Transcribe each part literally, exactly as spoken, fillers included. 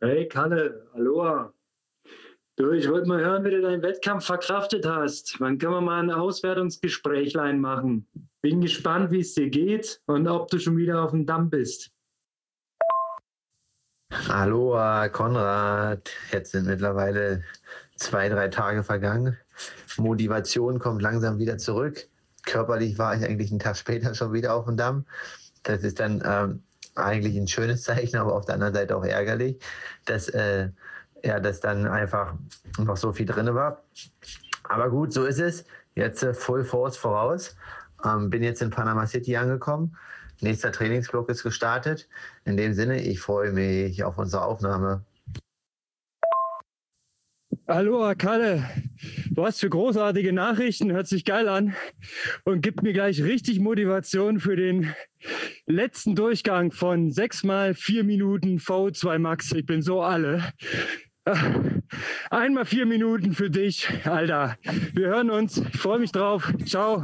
Hey Kalle, Aloha. Du, ich wollte mal hören, wie du deinen Wettkampf verkraftet hast. Wann können wir mal ein Auswertungsgesprächlein machen? Bin gespannt, wie es dir geht und ob du schon wieder auf dem Damm bist. Aloha, Konrad. Jetzt sind mittlerweile zwei, drei Tage vergangen. Motivation kommt langsam wieder zurück. Körperlich war ich eigentlich einen Tag später schon wieder auf dem Damm. Das ist dann ähm, eigentlich ein schönes Zeichen, aber auf der anderen Seite auch ärgerlich, dass, äh, ja, dass dann einfach noch so viel drin war. Aber gut, so ist es. Jetzt äh, Full Force voraus. Ähm, bin jetzt in Panama City angekommen. Nächster Trainingsblock ist gestartet. In dem Sinne, ich freue mich auf unsere Aufnahme. Aloha Kalle, was für großartige Nachrichten, hört sich geil an und gibt mir gleich richtig Motivation für den letzten Durchgang von sechs mal vier Minuten V zwei Max. Ich bin so alle. Einmal vier Minuten für dich, Alter. Wir hören uns. Ich freue mich drauf. Ciao.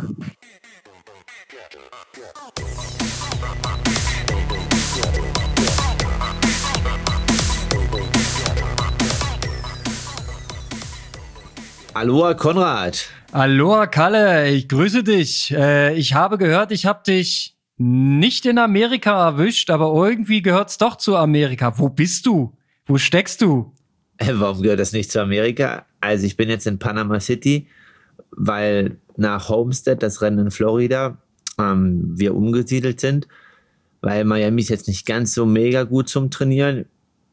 Aloha Konrad. Aloha Kalle, ich grüße dich. Äh, ich habe gehört, ich habe dich nicht in Amerika erwischt, aber irgendwie gehört's doch zu Amerika. Wo bist du? Wo steckst du? Warum gehört das nicht zu Amerika? Also ich bin jetzt in Panama City, weil nach Homestead, das Rennen in Florida, ähm, wir umgesiedelt sind, weil Miami ist jetzt nicht ganz so mega gut zum Trainieren.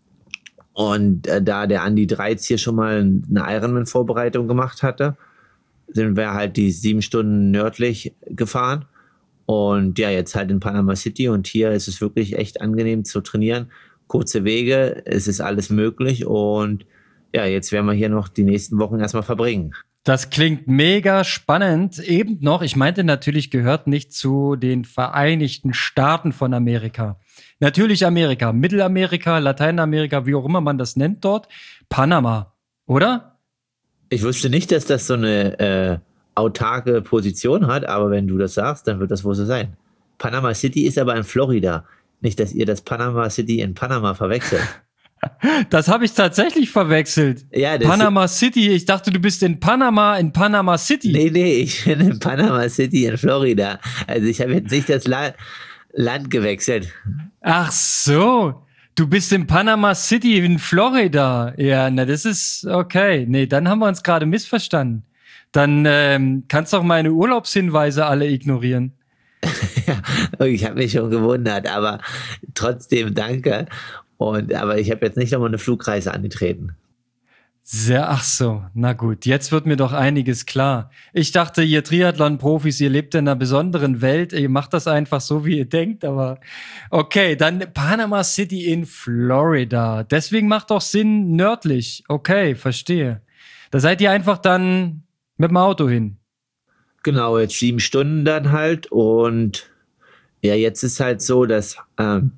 Und äh, da der Andi Dreiz hier schon mal eine Ironman-Vorbereitung gemacht hatte, sind wir halt die sieben Stunden nördlich gefahren. Und ja, jetzt halt in Panama City. Und hier ist es wirklich echt angenehm zu trainieren. Kurze Wege, es ist alles möglich. Und ja, jetzt werden wir hier noch die nächsten Wochen erstmal verbringen. Das klingt mega spannend. Eben noch, ich meinte natürlich, gehört nicht zu den Vereinigten Staaten von Amerika. Natürlich Amerika, Mittelamerika, Lateinamerika, wie auch immer man das nennt dort. Panama, oder? Ich wusste nicht, dass das so eine äh, autarke Position hat, aber wenn du das sagst, dann wird das wohl so sein. Panama City ist aber in Florida. Nicht, dass ihr das Panama City in Panama verwechselt. Das habe ich tatsächlich verwechselt. Ja, das Panama City, ich dachte, du bist in Panama, in Panama City. Nee, nee, ich bin in Panama City in Florida. Also ich habe jetzt nicht das La- Land gewechselt. Ach so, du bist in Panama City in Florida. Ja, na das ist okay. Nee, dann haben wir uns gerade missverstanden. Dann ähm, kannst doch meine Urlaubshinweise alle ignorieren. Ja, ich habe mich schon gewundert, aber trotzdem danke. Und, aber ich habe jetzt nicht nochmal eine Flugreise angetreten. Sehr, ach so, na gut, jetzt wird mir doch einiges klar. Ich dachte, ihr Triathlon-Profis, ihr lebt in einer besonderen Welt, ihr macht das einfach so, wie ihr denkt, aber okay, dann Panama City in Florida. Deswegen macht doch Sinn nördlich. Okay, verstehe. Da seid ihr einfach dann mit dem Auto hin. Genau, jetzt sieben Stunden dann halt. Und ja, jetzt ist halt so, dass ähm,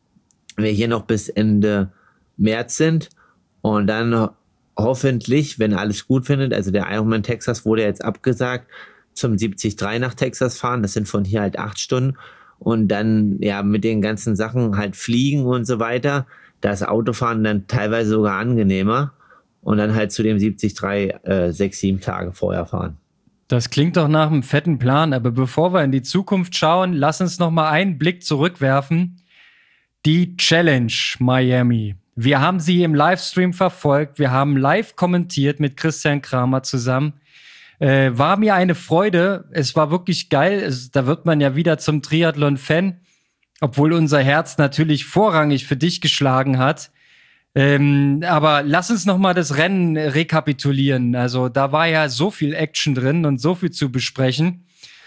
wir hier noch bis Ende März sind und dann hoffentlich, wenn alles gut findet, also der Ironman Texas wurde jetzt abgesagt, zum siebzig drei nach Texas fahren. Das sind von hier halt acht Stunden. Und dann, ja, mit den ganzen Sachen halt fliegen und so weiter. Da ist Autofahren dann teilweise sogar angenehmer. Und dann halt zu dem siebzig drei äh, sechs, sieben Tage vorher fahren. Das klingt doch nach einem fetten Plan. Aber bevor wir in die Zukunft schauen, lass uns noch mal einen Blick zurückwerfen. Die Challenge Miami. Wir haben sie im Livestream verfolgt. Wir haben live kommentiert mit Christian Kramer zusammen. Äh, war mir eine Freude. Es war wirklich geil. Es, da wird man ja wieder zum Triathlon-Fan. Obwohl unser Herz natürlich vorrangig für dich geschlagen hat. Ähm, aber lass uns noch mal das Rennen rekapitulieren. Also da war ja so viel Action drin und so viel zu besprechen.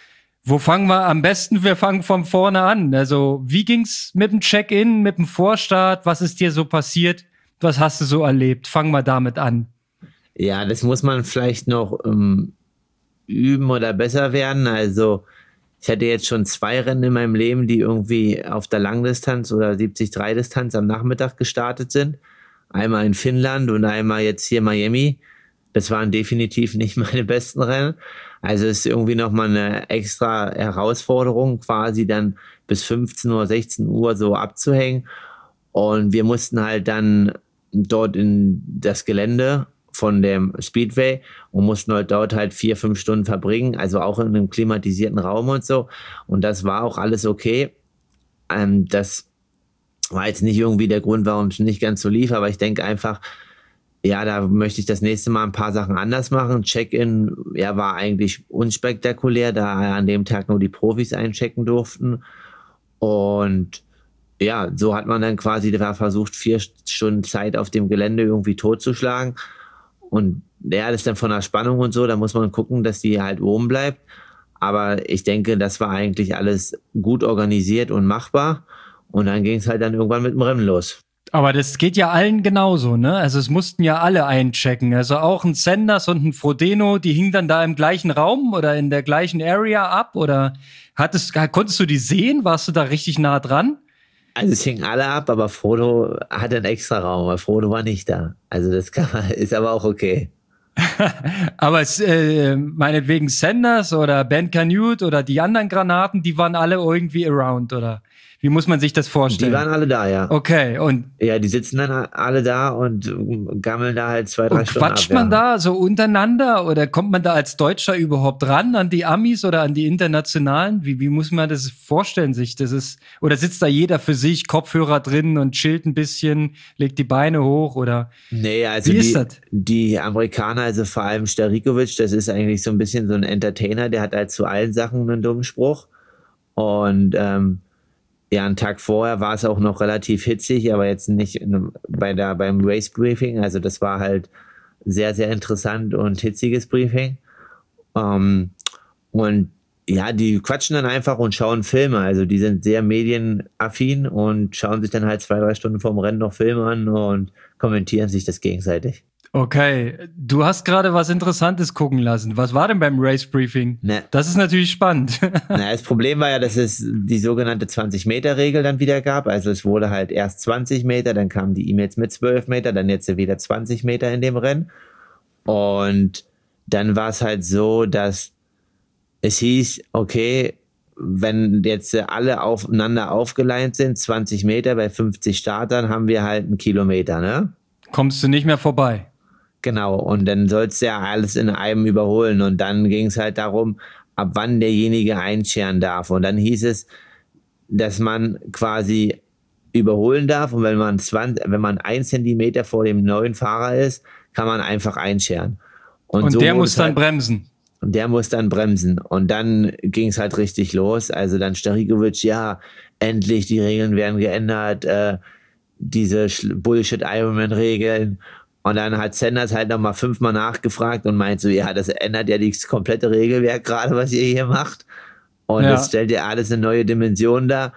Wo fangen wir am besten? Wir fangen von vorne an. Also, wie ging's mit dem Check-in, mit dem Vorstart? Was ist dir so passiert? Was hast du so erlebt? Fangen wir damit an. Ja, das muss man vielleicht noch ähm, üben oder besser werden. Also, ich hatte jetzt schon zwei Rennen in meinem Leben, die irgendwie auf der Langdistanz oder siebzig drei Distanz am Nachmittag gestartet sind. Einmal in Finnland und einmal jetzt hier Miami. Das waren definitiv nicht meine besten Rennen. Also es ist irgendwie nochmal eine extra Herausforderung, quasi dann bis fünfzehn Uhr, sechzehn Uhr so abzuhängen. Und wir mussten halt dann dort in das Gelände von dem Speedway und mussten halt dort halt vier, fünf Stunden verbringen, also auch in einem klimatisierten Raum und so. Und das war auch alles okay. Ähm, das war jetzt nicht irgendwie der Grund, warum es nicht ganz so lief, aber ich denke einfach, ja, da möchte ich das nächste Mal ein paar Sachen anders machen. Check-in, ja, war eigentlich unspektakulär, da an dem Tag nur die Profis einchecken durften. Und ja, so hat man dann quasi da versucht, vier Stunden Zeit auf dem Gelände irgendwie totzuschlagen. Und ja, das ist dann von der Spannung und so, da muss man gucken, dass die halt oben bleibt. Aber ich denke, das war eigentlich alles gut organisiert und machbar. Und dann ging es halt dann irgendwann mit dem Rennen los. Aber das geht ja allen genauso, ne? Also es mussten ja alle einchecken. Also auch ein Sanders und ein Frodeno, die hingen dann da im gleichen Raum oder in der gleichen Area ab? Oder hattest, konntest du die sehen? Warst du da richtig nah dran? Also es hingen alle ab, aber Frodo hatte einen extra Raum, weil Frodo war nicht da. Also das kann man, ist aber auch okay. Aber es, äh, meinetwegen Sanders oder Ben Canute oder die anderen Granaten, die waren alle irgendwie around, oder? Wie muss man sich das vorstellen? Die waren alle da, ja. Okay, und ja, die sitzen dann alle da und gammeln da halt zwei, drei und Stunden ab. Quatscht man ja. da so untereinander oder kommt man da als Deutscher überhaupt ran an die Amis oder an die Internationalen? Wie, wie muss man das vorstellen sich? Das ist, oder sitzt da jeder für sich, Kopfhörer drin und chillt ein bisschen, legt die Beine hoch oder? Nee, also wie die, ist das? Die Amerikaner, also vor allem Starikovic, das ist eigentlich so ein bisschen so ein Entertainer, der hat halt zu allen Sachen einen dummen Spruch. Und ähm, ja, einen Tag vorher war es auch noch relativ hitzig, aber jetzt nicht in, bei der, beim Race Briefing. Also das war halt sehr, sehr interessant und hitziges Briefing. Ähm, und ja, die quatschen dann einfach und schauen Filme. Also die sind sehr medienaffin und schauen sich dann halt zwei, drei Stunden vorm Rennen noch Filme an und kommentieren sich das gegenseitig. Okay, du hast gerade was Interessantes gucken lassen. Was war denn beim Race Briefing? Ne. Das ist natürlich spannend. Na, das Problem war ja, dass es die sogenannte zwanzig-Meter-Regel dann wieder gab. Also es wurde halt erst zwanzig Meter, dann kamen die E-Mails mit zwölf Meter, dann jetzt wieder zwanzig Meter in dem Rennen. Und dann war es halt so, dass es hieß, okay, wenn jetzt alle aufeinander aufgeleint sind, zwanzig Meter bei fünfzig Startern, haben wir halt einen Kilometer, ne? Kommst du nicht mehr vorbei. Genau, und dann sollst du ja alles in einem überholen. Und dann ging es halt darum, ab wann derjenige einscheren darf. Und dann hieß es, dass man quasi überholen darf. Und wenn man zwanzig, wenn man ein Zentimeter vor dem neuen Fahrer ist, kann man einfach einscheren. Und, und so der muss dann halt bremsen. Und der muss dann bremsen. Und dann ging es halt richtig los. Also dann Starikovic, ja, endlich, die Regeln werden geändert, äh, diese Bullshit-Ironman-Regeln. Und dann hat Sanders halt nochmal fünfmal nachgefragt und meint so, ja, das ändert ja das komplette Regelwerk gerade, was ihr hier macht. Und ja. Das stellt ja alles eine neue Dimension dar.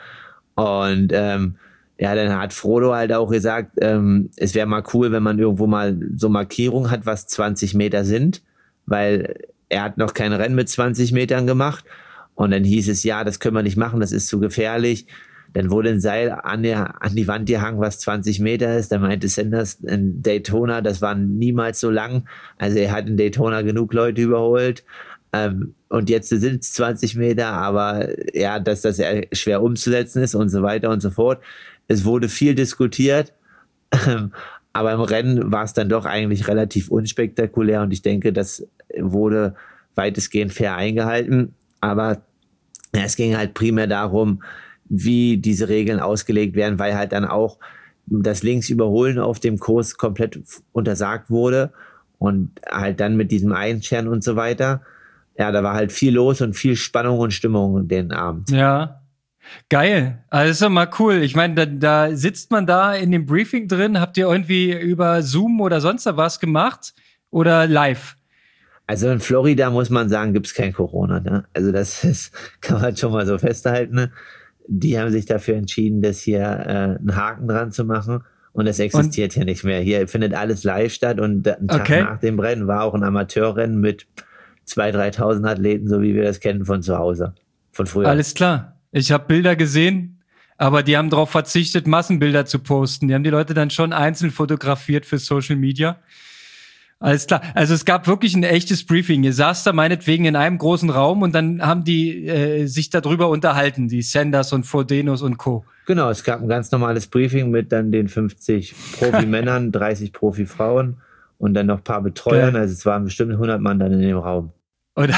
Und ähm, ja, dann hat Frodo halt auch gesagt, ähm, es wäre mal cool, wenn man irgendwo mal so Markierungen hat, was zwanzig Meter sind, weil er hat noch kein Rennen mit zwanzig Metern gemacht. Und dann hieß es, ja, das können wir nicht machen, das ist zu gefährlich. Dann wurde ein Seil an, der, an die Wand gehangen, was zwanzig Meter ist. Da meinte Sanders in Daytona, das war niemals so lang. Also er hat in Daytona genug Leute überholt. Ähm, und jetzt sind es zwanzig Meter, aber ja, dass das schwer umzusetzen ist und so weiter und so fort. Es wurde viel diskutiert, ähm, aber im Rennen war es dann doch eigentlich relativ unspektakulär und ich denke, das wurde weitestgehend fair eingehalten. Aber ja, es ging halt primär darum, wie diese Regeln ausgelegt werden, weil halt dann auch das Linksüberholen auf dem Kurs komplett untersagt wurde und halt dann mit diesem Einscheren und so weiter. Ja, da war halt viel los und viel Spannung und Stimmung den Abend. Ja, geil. Also ist doch mal cool. Ich meine, da, da sitzt man da in dem Briefing drin. Habt ihr irgendwie über Zoom oder sonst was gemacht oder live? Also in Florida muss man sagen, gibt's kein Corona. Ne? Also das ist, kann man schon mal so festhalten. Ne? Die haben sich dafür entschieden, das hier äh, einen Haken dran zu machen und das existiert und? hier nicht mehr. Hier findet alles live statt und einen Tag okay. nach dem Rennen war auch ein Amateurrennen mit zweitausend, dreitausend Athleten, so wie wir das kennen von zu Hause, von früher. Alles klar. Ich habe Bilder gesehen, aber die haben darauf verzichtet, Massenbilder zu posten. Die haben die Leute dann schon einzeln fotografiert für Social Media. Alles klar. Also es gab wirklich ein echtes Briefing. Ihr saß da meinetwegen in einem großen Raum und dann haben die äh, sich darüber unterhalten, die Sanders und Frodenos und Co. Genau, es gab ein ganz normales Briefing mit dann den fünfzig Profi-Männern, dreißig Profi-Frauen und dann noch ein paar Betreuern. Also es waren bestimmt hundert Mann dann in dem Raum. Oder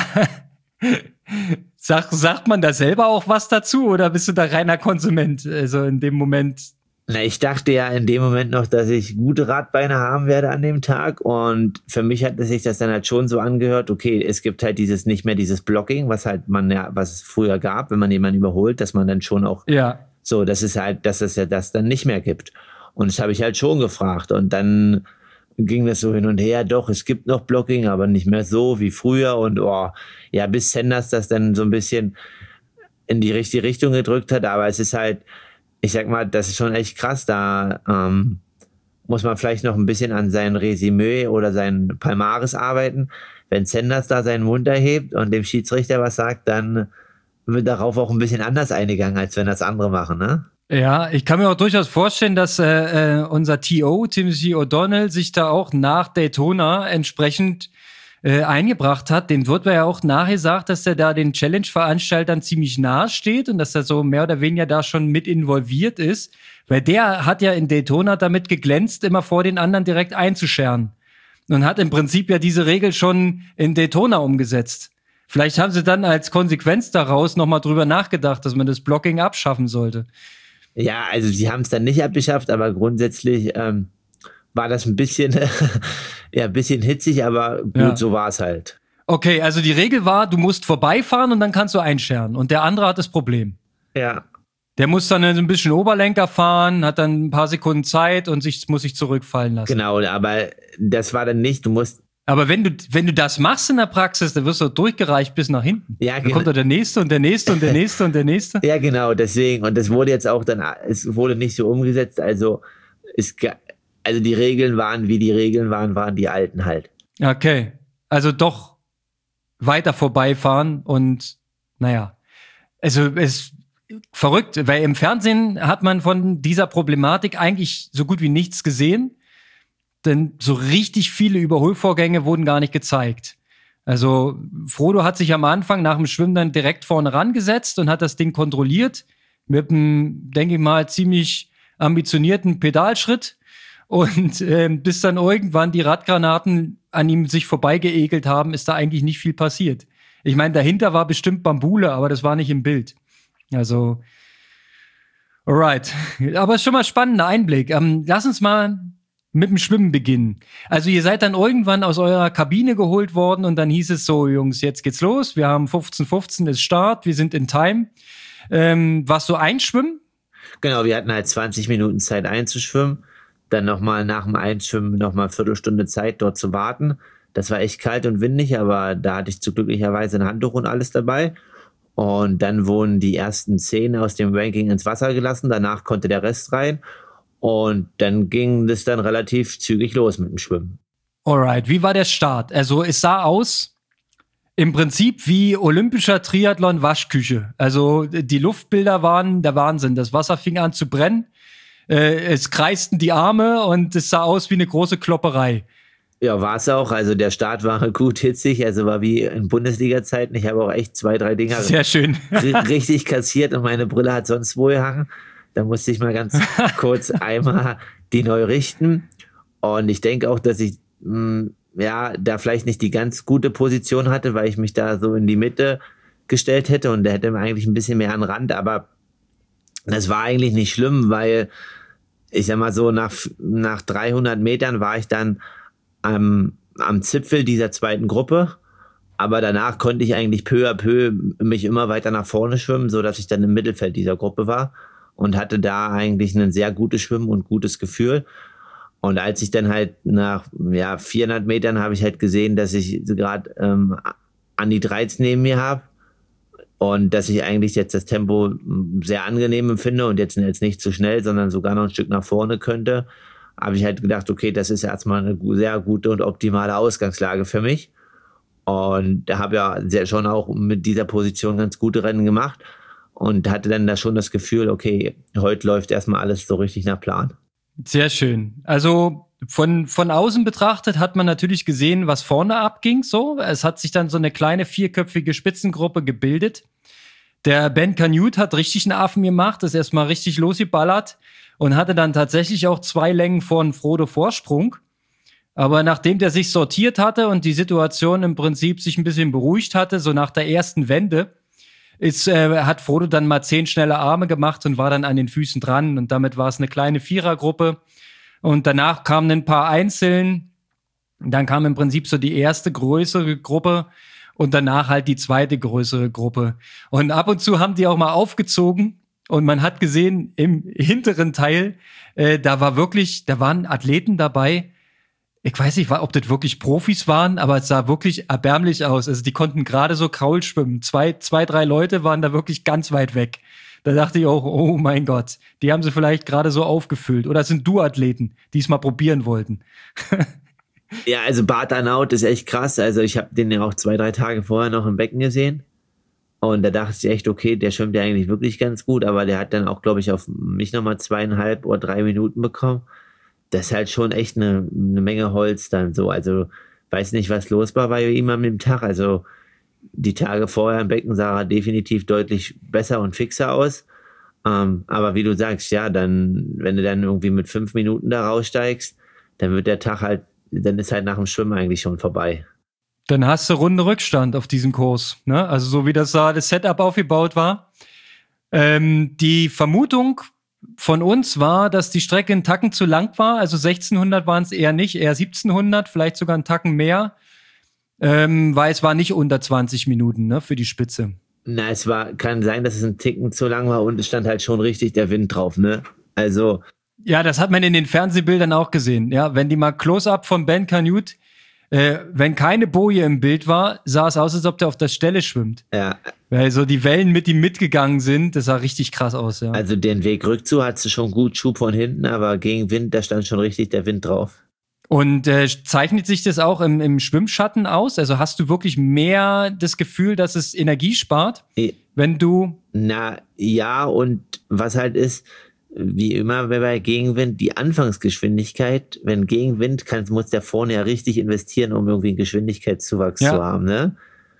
Sag, sagt man da selber auch was dazu oder bist du da reiner Konsument? Also in dem Moment. Na, ich dachte ja in dem Moment noch, dass ich gute Radbeine haben werde an dem Tag und für mich hat sich das dann halt schon so angehört, okay, es gibt halt dieses nicht mehr dieses Blocking, was halt man ja, was es früher gab, wenn man jemanden überholt, dass man dann schon auch ja. so, das ist halt, dass es ja das dann nicht mehr gibt. Und das habe ich halt schon gefragt und dann ging das so hin und her, doch, es gibt noch Blocking, aber nicht mehr so wie früher und oh, ja, bis Sanders das dann so ein bisschen in die richtige Richtung gedrückt hat, aber es ist halt, ich sag mal, das ist schon echt krass, da ähm, muss man vielleicht noch ein bisschen an sein Resümee oder sein Palmares arbeiten. Wenn Sanders da seinen Mund erhebt und dem Schiedsrichter was sagt, dann wird darauf auch ein bisschen anders eingegangen, als wenn das andere machen, ne? Ja, ich kann mir auch durchaus vorstellen, dass äh, unser T O, Timothy O'Donnell, sich da auch nach Daytona entsprechend äh, eingebracht hat. Dem wird ja auch nachgesagt, dass er da den Challenge-Veranstaltern ziemlich nahe steht und dass er so mehr oder weniger da schon mit involviert ist. Weil der hat ja in Daytona damit geglänzt, immer vor den anderen direkt einzuscheren. Und hat im Prinzip ja diese Regel schon in Daytona umgesetzt. Vielleicht haben sie dann als Konsequenz daraus nochmal drüber nachgedacht, dass man das Blocking abschaffen sollte. Ja, also sie haben es dann nicht abgeschafft, aber grundsätzlich ähm, war das ein bisschen, ja, ein bisschen hitzig, aber gut, ja. So war es halt. Okay, also die Regel war, du musst vorbeifahren und dann kannst du einscheren. Und der andere hat das Problem. Ja. Der muss dann ein bisschen Oberlenker fahren, hat dann ein paar Sekunden Zeit und sich, muss sich zurückfallen lassen. Genau, aber das war dann nicht, du musst. Aber wenn du, wenn du das machst in der Praxis, dann wirst du durchgereicht bis nach hinten. Ja, dann genau. kommt doch der Nächste und der Nächste und der Nächste und der Nächste. Ja, genau, deswegen. Und das wurde jetzt auch dann, es wurde nicht so umgesetzt. Also, es, also die Regeln waren, wie die Regeln waren, waren die alten halt. Okay. Also doch weiter vorbeifahren und, naja. Also, es ist verrückt, weil im Fernsehen hat man von dieser Problematik eigentlich so gut wie nichts gesehen. Denn so richtig viele Überholvorgänge wurden gar nicht gezeigt. Also Frodo hat sich am Anfang nach dem Schwimmen dann direkt vorne rangesetzt und hat das Ding kontrolliert mit einem, denke ich mal, ziemlich ambitionierten Pedalschritt. Und äh, bis dann irgendwann die Radgranaten an ihm sich vorbeigeekelt haben, ist da eigentlich nicht viel passiert. Ich meine, dahinter war bestimmt Bambule, aber das war nicht im Bild. Also, alright. Aber ist schon mal ein spannender Einblick. Ähm, lass uns mal mit dem Schwimmen beginnen. Also ihr seid dann irgendwann aus eurer Kabine geholt worden und dann hieß es so, Jungs, jetzt geht's los. Wir haben fünfzehn fünfzehn ist Start, wir sind in Time. Ähm, warst du einschwimmen? Genau, wir hatten halt zwanzig Minuten Zeit einzuschwimmen. Dann nochmal nach dem Einschwimmen nochmal eine Viertelstunde Zeit dort zu warten. Das war echt kalt und windig, aber da hatte ich zu glücklicherweise ein Handtuch und alles dabei. Und dann wurden die ersten zehn aus dem Ranking ins Wasser gelassen. Danach konnte der Rest rein. Und dann ging das dann relativ zügig los mit dem Schwimmen. Alright, wie war der Start? Also es sah aus im Prinzip wie olympischer Triathlon Waschküche. Also die Luftbilder waren der Wahnsinn. Das Wasser fing an zu brennen. Äh, es kreisten die Arme und es sah aus wie eine große Klopperei. Ja, war es auch. Also der Start war gut hitzig. Also war wie in Bundesliga-Zeiten. Ich habe auch echt zwei, drei Dinger Sehr schön. richtig kassiert und meine Brille hat sonst wo gehangen. Da musste ich mal ganz kurz einmal die neu richten. Und ich denke auch, dass ich mh, ja da vielleicht nicht die ganz gute Position hatte, weil ich mich da so in die Mitte gestellt hätte und da hätte man eigentlich ein bisschen mehr an den Rand. Aber das war eigentlich nicht schlimm, weil ich sag mal so, nach, nach dreihundert Metern war ich dann am, am Zipfel dieser zweiten Gruppe. Aber danach konnte ich eigentlich peu à peu mich immer weiter nach vorne schwimmen, sodass ich dann im Mittelfeld dieser Gruppe war. Und hatte da eigentlich ein sehr gutes Schwimmen und gutes Gefühl. Und als ich dann halt nach ja, vierhundert Metern habe ich halt gesehen, dass ich gerade ähm, an die dreizehn neben mir habe und dass ich eigentlich jetzt das Tempo sehr angenehm empfinde und jetzt, jetzt nicht zu schnell, sondern sogar noch ein Stück nach vorne könnte, habe ich halt gedacht, okay, das ist erstmal eine sehr gute und optimale Ausgangslage für mich. Und da habe ja sehr, schon auch mit dieser Position ganz gute Rennen gemacht. Und hatte dann da schon das Gefühl, okay, heute läuft erstmal alles so richtig nach Plan. Sehr schön. Also von, von außen betrachtet hat man natürlich gesehen, was vorne abging, so. Es hat sich dann so eine kleine vierköpfige Spitzengruppe gebildet. Der Ben Canute hat richtig einen Affen gemacht, ist erstmal richtig losgeballert und hatte dann tatsächlich auch zwei Längen von Frodo Vorsprung. Aber nachdem der sich sortiert hatte und die Situation im Prinzip sich ein bisschen beruhigt hatte, so nach der ersten Wende, ist, äh, hat Frodo dann mal zehn schnelle Arme gemacht und war dann an den Füßen dran. Und damit war es eine kleine Vierergruppe. Und danach kamen ein paar Einzeln. Dann kam im Prinzip so die erste größere Gruppe. Und danach halt die zweite größere Gruppe. Und ab und zu haben die auch mal aufgezogen. Und man hat gesehen, im hinteren Teil, äh, da war wirklich, da waren Athleten dabei. Ich weiß nicht, ob das wirklich Profis waren, aber es sah wirklich erbärmlich aus. Also die konnten gerade so Kraul schwimmen. Zwei, zwei, drei Leute waren da wirklich ganz weit weg. Da dachte ich auch, oh mein Gott, die haben sie vielleicht gerade so aufgefüllt. Oder es sind Duathleten, die es mal probieren wollten. Ja, also Bart Arnaut ist echt krass. Also ich habe den ja auch zwei, drei Tage vorher noch im Becken gesehen. Und da dachte ich echt, okay, der schwimmt ja eigentlich wirklich ganz gut. Aber der hat dann auch, glaube ich, auf mich nochmal zweieinhalb oder drei Minuten bekommen. Das ist halt schon echt eine, eine Menge Holz dann so. Also weiß nicht, was los war bei ihm an dem Tag. Also die Tage vorher im Becken sah er definitiv deutlich besser und fixer aus. Ähm, aber wie du sagst, ja, dann, wenn du dann irgendwie mit fünf Minuten da raussteigst, dann wird der Tag halt, dann ist halt nach dem Schwimmen eigentlich schon vorbei. Dann hast du Runde Rückstand auf diesem Kurs, ne? Also so wie das da das Setup aufgebaut war. Ähm, die Vermutung von uns war, dass die Strecke einen Tacken zu lang war. Also sechzehnhundert waren es eher nicht, eher siebzehnhundert, vielleicht sogar einen Tacken mehr. Ähm, weil es war nicht unter zwanzig Minuten, ne, für die Spitze. Na, es war, kann sein, dass es ein Ticken zu lang war und es stand halt schon richtig der Wind drauf, ne? Also. Ja, das hat man in den Fernsehbildern auch gesehen. Ja, wenn die mal Close-Up von Ben Canute, äh, wenn keine Boje im Bild war, sah es aus, als ob der auf der Stelle schwimmt. Ja. Weil so die Wellen mit ihm mitgegangen sind, das sah richtig krass aus, ja. Also den Weg rückzu hat sie schon gut, Schub von hinten, aber gegen Wind, da stand schon richtig der Wind drauf. Und äh, zeichnet sich das auch im, im Schwimmschatten aus? Also hast du wirklich mehr das Gefühl, dass es Energie spart, wenn du... Na ja, und was halt ist, wie immer bei Gegenwind, die Anfangsgeschwindigkeit, wenn Gegenwind kann, muss der vorne ja richtig investieren, um irgendwie einen Geschwindigkeitszuwachs ja. zu haben, ne?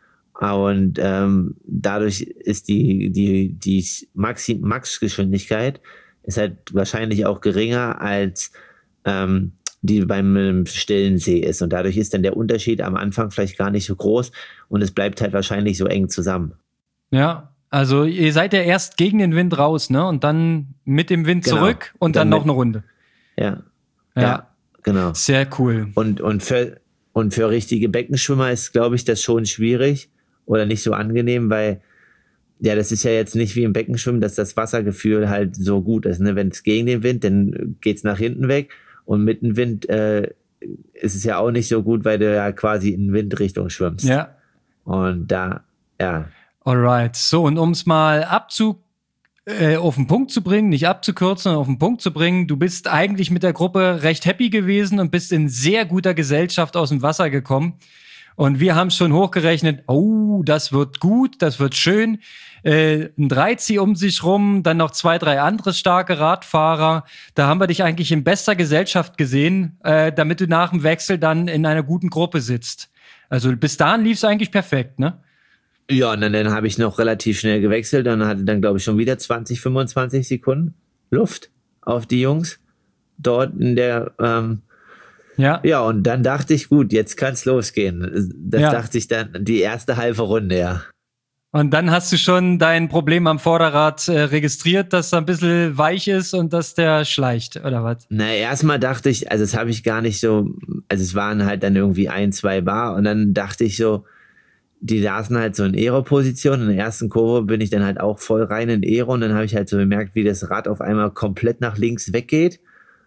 Und ähm, dadurch ist die, die, die Maxi- Max-Geschwindigkeit ist halt wahrscheinlich auch geringer als ähm, die beim stillen See ist. Und dadurch ist dann der Unterschied am Anfang vielleicht gar nicht so groß und es bleibt halt wahrscheinlich so eng zusammen. Ja, also ihr seid ja erst gegen den Wind raus, ne? Und dann mit dem Wind genau. zurück und dann, dann noch eine Runde. Ja. Ja, ja genau. Sehr cool. Und, und, für, und für richtige Beckenschwimmer ist, glaube ich, das schon schwierig oder nicht so angenehm, weil ja, das ist ja jetzt nicht wie im Beckenschwimmen, dass das Wassergefühl halt so gut ist. Ne? Wenn es gegen den Wind, dann geht's nach hinten weg. Und mit dem Wind äh, ist es ja auch nicht so gut, weil du ja quasi in Windrichtung schwimmst. Ja. Und da, ja. Alright. So, und um es mal abzu, äh, auf den Punkt zu bringen, nicht abzukürzen, sondern auf den Punkt zu bringen, du bist eigentlich mit der Gruppe recht happy gewesen und bist in sehr guter Gesellschaft aus dem Wasser gekommen. Und wir haben schon hochgerechnet, oh, das wird gut, das wird schön. Äh, ein Dreizi um sich rum, dann noch zwei, drei andere starke Radfahrer. Da haben wir dich eigentlich in bester Gesellschaft gesehen, äh, damit du nach dem Wechsel dann in einer guten Gruppe sitzt. Also bis dahin lief es eigentlich perfekt, ne? Ja, und dann, dann habe ich noch relativ schnell gewechselt und hatte dann, glaube ich, schon wieder zwanzig, fünfundzwanzig Sekunden Luft auf die Jungs dort in der ähm, Ja. Ja, und dann dachte ich, gut, jetzt kann's losgehen. Das ja. dachte ich dann, die erste halbe Runde, ja. Und dann hast du schon dein Problem am Vorderrad äh, registriert, dass er ein bisschen weich ist und dass der schleicht, oder was? Na, erstmal dachte ich, also das habe ich gar nicht so, also es waren halt dann irgendwie ein, zwei Bar und dann dachte ich so, die saßen halt so in Aero-Position. In der ersten Kurve bin ich dann halt auch voll rein in Aero und dann habe ich halt so gemerkt, wie das Rad auf einmal komplett nach links weggeht.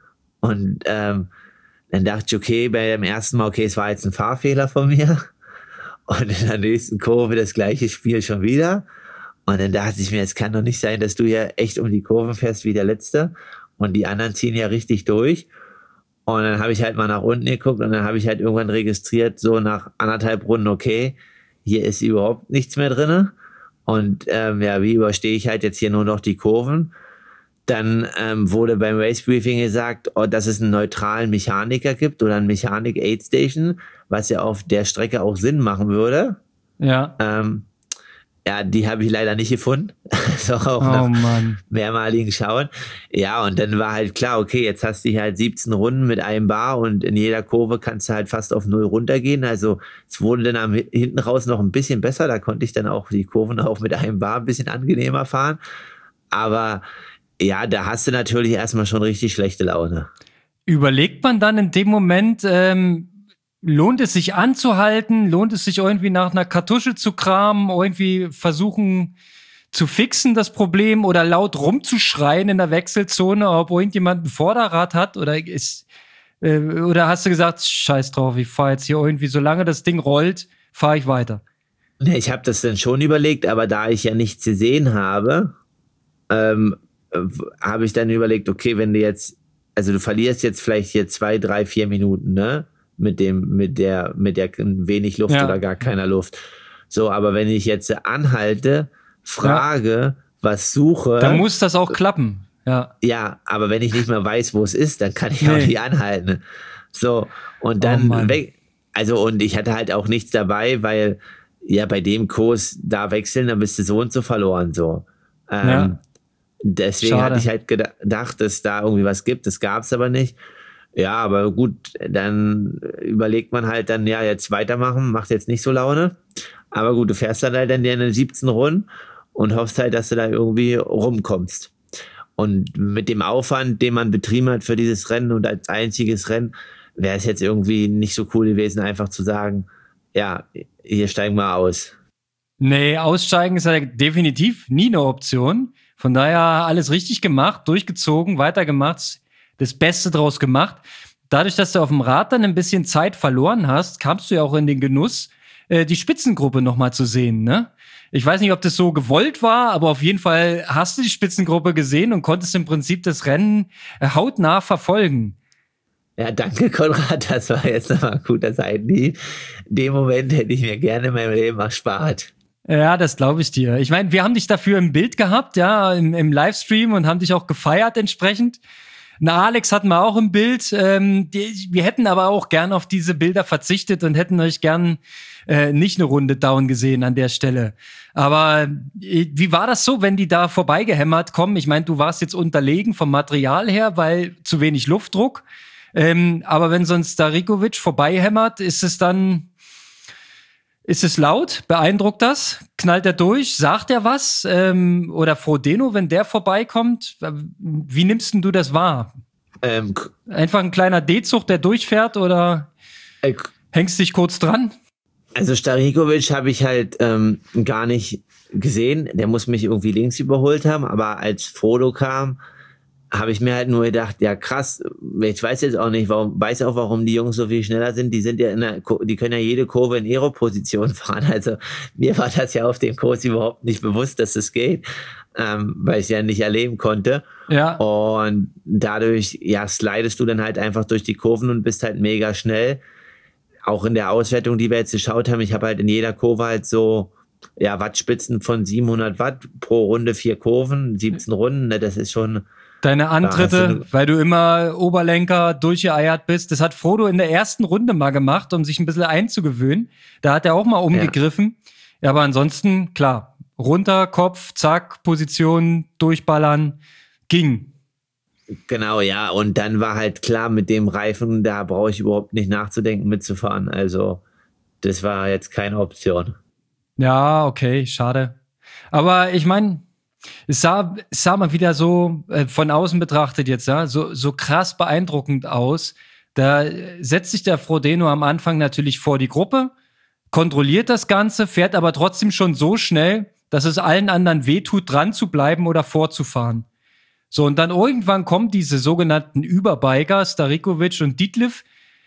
Und ähm, dann dachte ich, okay, bei dem ersten Mal, okay, es war jetzt ein Fahrfehler von mir. Und in der nächsten Kurve das gleiche Spiel schon wieder. Und dann dachte ich mir, es kann doch nicht sein, dass du ja echt um die Kurven fährst wie der Letzte. Und die anderen ziehen ja richtig durch. Und dann habe ich halt mal nach unten geguckt und dann habe ich halt irgendwann registriert, so nach anderthalb Runden, okay, hier ist überhaupt nichts mehr drinne. Und ähm, ja, wie überstehe ich halt jetzt hier nur noch die Kurven? dann ähm, wurde beim Race Briefing gesagt, oh, dass es einen neutralen Mechaniker gibt oder einen Mechanik Aid Station, was ja auf der Strecke auch Sinn machen würde. Ja. Ähm, ja, die habe ich leider nicht gefunden. So auch Oh nach Mann. mehrmaligen Schauen. Ja, und dann war halt klar, okay, jetzt hast du hier halt siebzehn Runden mit einem Bar und in jeder Kurve kannst du halt fast auf null runtergehen. Also es wurde dann am, hinten raus noch ein bisschen besser. Da konnte ich dann auch die Kurven auch mit einem Bar ein bisschen angenehmer fahren. Aber ja, da hast du natürlich erstmal schon richtig schlechte Laune. Überlegt man dann in dem Moment, ähm, lohnt es sich anzuhalten? Lohnt es sich irgendwie nach einer Kartusche zu kramen? Irgendwie versuchen zu fixen, das Problem? Oder laut rumzuschreien in der Wechselzone, ob irgendjemand ein Vorderrad hat? Oder ist, äh, oder hast du gesagt, scheiß drauf, ich fahre jetzt hier irgendwie, solange das Ding rollt, fahre ich weiter? Ja, ich habe das dann schon überlegt, aber da ich ja nichts gesehen habe, ähm, habe ich dann überlegt, okay, wenn du jetzt, also du verlierst jetzt vielleicht hier zwei, drei, vier Minuten, ne? Mit dem, mit der, mit der wenig Luft Ja. oder gar keiner Luft. So, aber wenn ich jetzt anhalte, frage, ja. was suche. Dann muss das auch klappen. Ja. Ja, aber wenn ich nicht mehr weiß, wo es ist, dann kann ich Nee. auch nicht anhalten. So, und dann Oh Mann. weg. Also, und ich hatte halt auch nichts dabei, weil, ja, bei dem Kurs da wechseln, dann bist du so und so verloren, so. Ähm, Ja. Deswegen Schade. hatte ich halt geda- gedacht, dass da irgendwie was gibt. Das gab es aber nicht. Ja, aber gut, dann überlegt man halt dann, ja, jetzt weitermachen, macht jetzt nicht so Laune. Aber gut, du fährst dann halt in den siebzehn Runden und hoffst halt, dass du da irgendwie rumkommst. Und mit dem Aufwand, den man betrieben hat für dieses Rennen und als einziges Rennen, wäre es jetzt irgendwie nicht so cool gewesen, einfach zu sagen, ja, hier steigen wir aus. Nee, aussteigen ist ja definitiv nie eine Option. Von daher alles richtig gemacht, durchgezogen, weitergemacht, das Beste draus gemacht. Dadurch, dass du auf dem Rad dann ein bisschen Zeit verloren hast, kamst du ja auch in den Genuss, äh, die Spitzengruppe nochmal zu sehen, ne? Ich weiß nicht, ob das so gewollt war, aber auf jeden Fall hast du die Spitzengruppe gesehen und konntest im Prinzip das Rennen äh, hautnah verfolgen. Ja, danke, Konrad. Das war jetzt nochmal ein guter Seitenhieb. Den Moment hätte ich mir gerne in meinem Leben erspart. Ja, das glaube ich dir. Ich meine, wir haben dich dafür im Bild gehabt, ja, im, im Livestream und haben dich auch gefeiert entsprechend. Na, Alex hatten wir auch im Bild. Ähm, die, wir hätten aber auch gern auf diese Bilder verzichtet und hätten euch gern äh, nicht eine Runde down gesehen an der Stelle. Aber äh, wie war das so, wenn die da vorbeigehämmert kommen? Ich meine, du warst jetzt unterlegen vom Material her, weil zu wenig Luftdruck. Ähm, aber wenn sonst Starikovic vorbeihämmert, ist es dann... Ist es laut? Beeindruckt das? Knallt er durch? Sagt er was? Ähm, oder Frodeno, wenn der vorbeikommt? Wie nimmst denn du das wahr? Ähm, Einfach ein kleiner D-Zug, der durchfährt oder äh, hängst dich kurz dran? Also Starikovic habe ich halt ähm, gar nicht gesehen. Der muss mich irgendwie links überholt haben. Aber als Frodo kam, habe ich mir halt nur gedacht, ja krass, ich weiß jetzt auch nicht, warum, weiß auch, warum die Jungs so viel schneller sind. Die sind ja in der, die können ja jede Kurve in Aero-Position fahren. Also mir war das ja auf dem Kurs überhaupt nicht bewusst, dass es geht, ähm, weil ich es ja nicht erleben konnte. Ja. Und dadurch, ja, slidest du dann halt einfach durch die Kurven und bist halt mega schnell. Auch in der Auswertung, die wir jetzt geschaut haben, ich habe halt in jeder Kurve halt so, ja, Wattspitzen von siebenhundert Watt pro Runde, vier Kurven, siebzehn Runden, ne, das ist schon... Deine Antritte, du- weil du immer Oberlenker durchgeeiert bist. Das hat Frodo in der ersten Runde mal gemacht, um sich ein bisschen einzugewöhnen. Da hat er auch mal umgegriffen. Ja, aber ansonsten, klar, runter, Kopf, zack, Position, durchballern, ging. Genau, ja. Und dann war halt klar, mit dem Reifen, da brauche ich überhaupt nicht nachzudenken, mitzufahren. Also, das war jetzt keine Option. Ja, okay, schade. Aber ich meine, es sah, es sah mal wieder so äh, von außen betrachtet jetzt, ja, so, so krass beeindruckend aus. Da äh, setzt sich der Frodeno am Anfang natürlich vor die Gruppe, kontrolliert das Ganze, fährt aber trotzdem schon so schnell, dass es allen anderen wehtut, dran zu bleiben oder vorzufahren. So, und dann irgendwann kommen diese sogenannten Überbiker, Starikovic und Ditlev,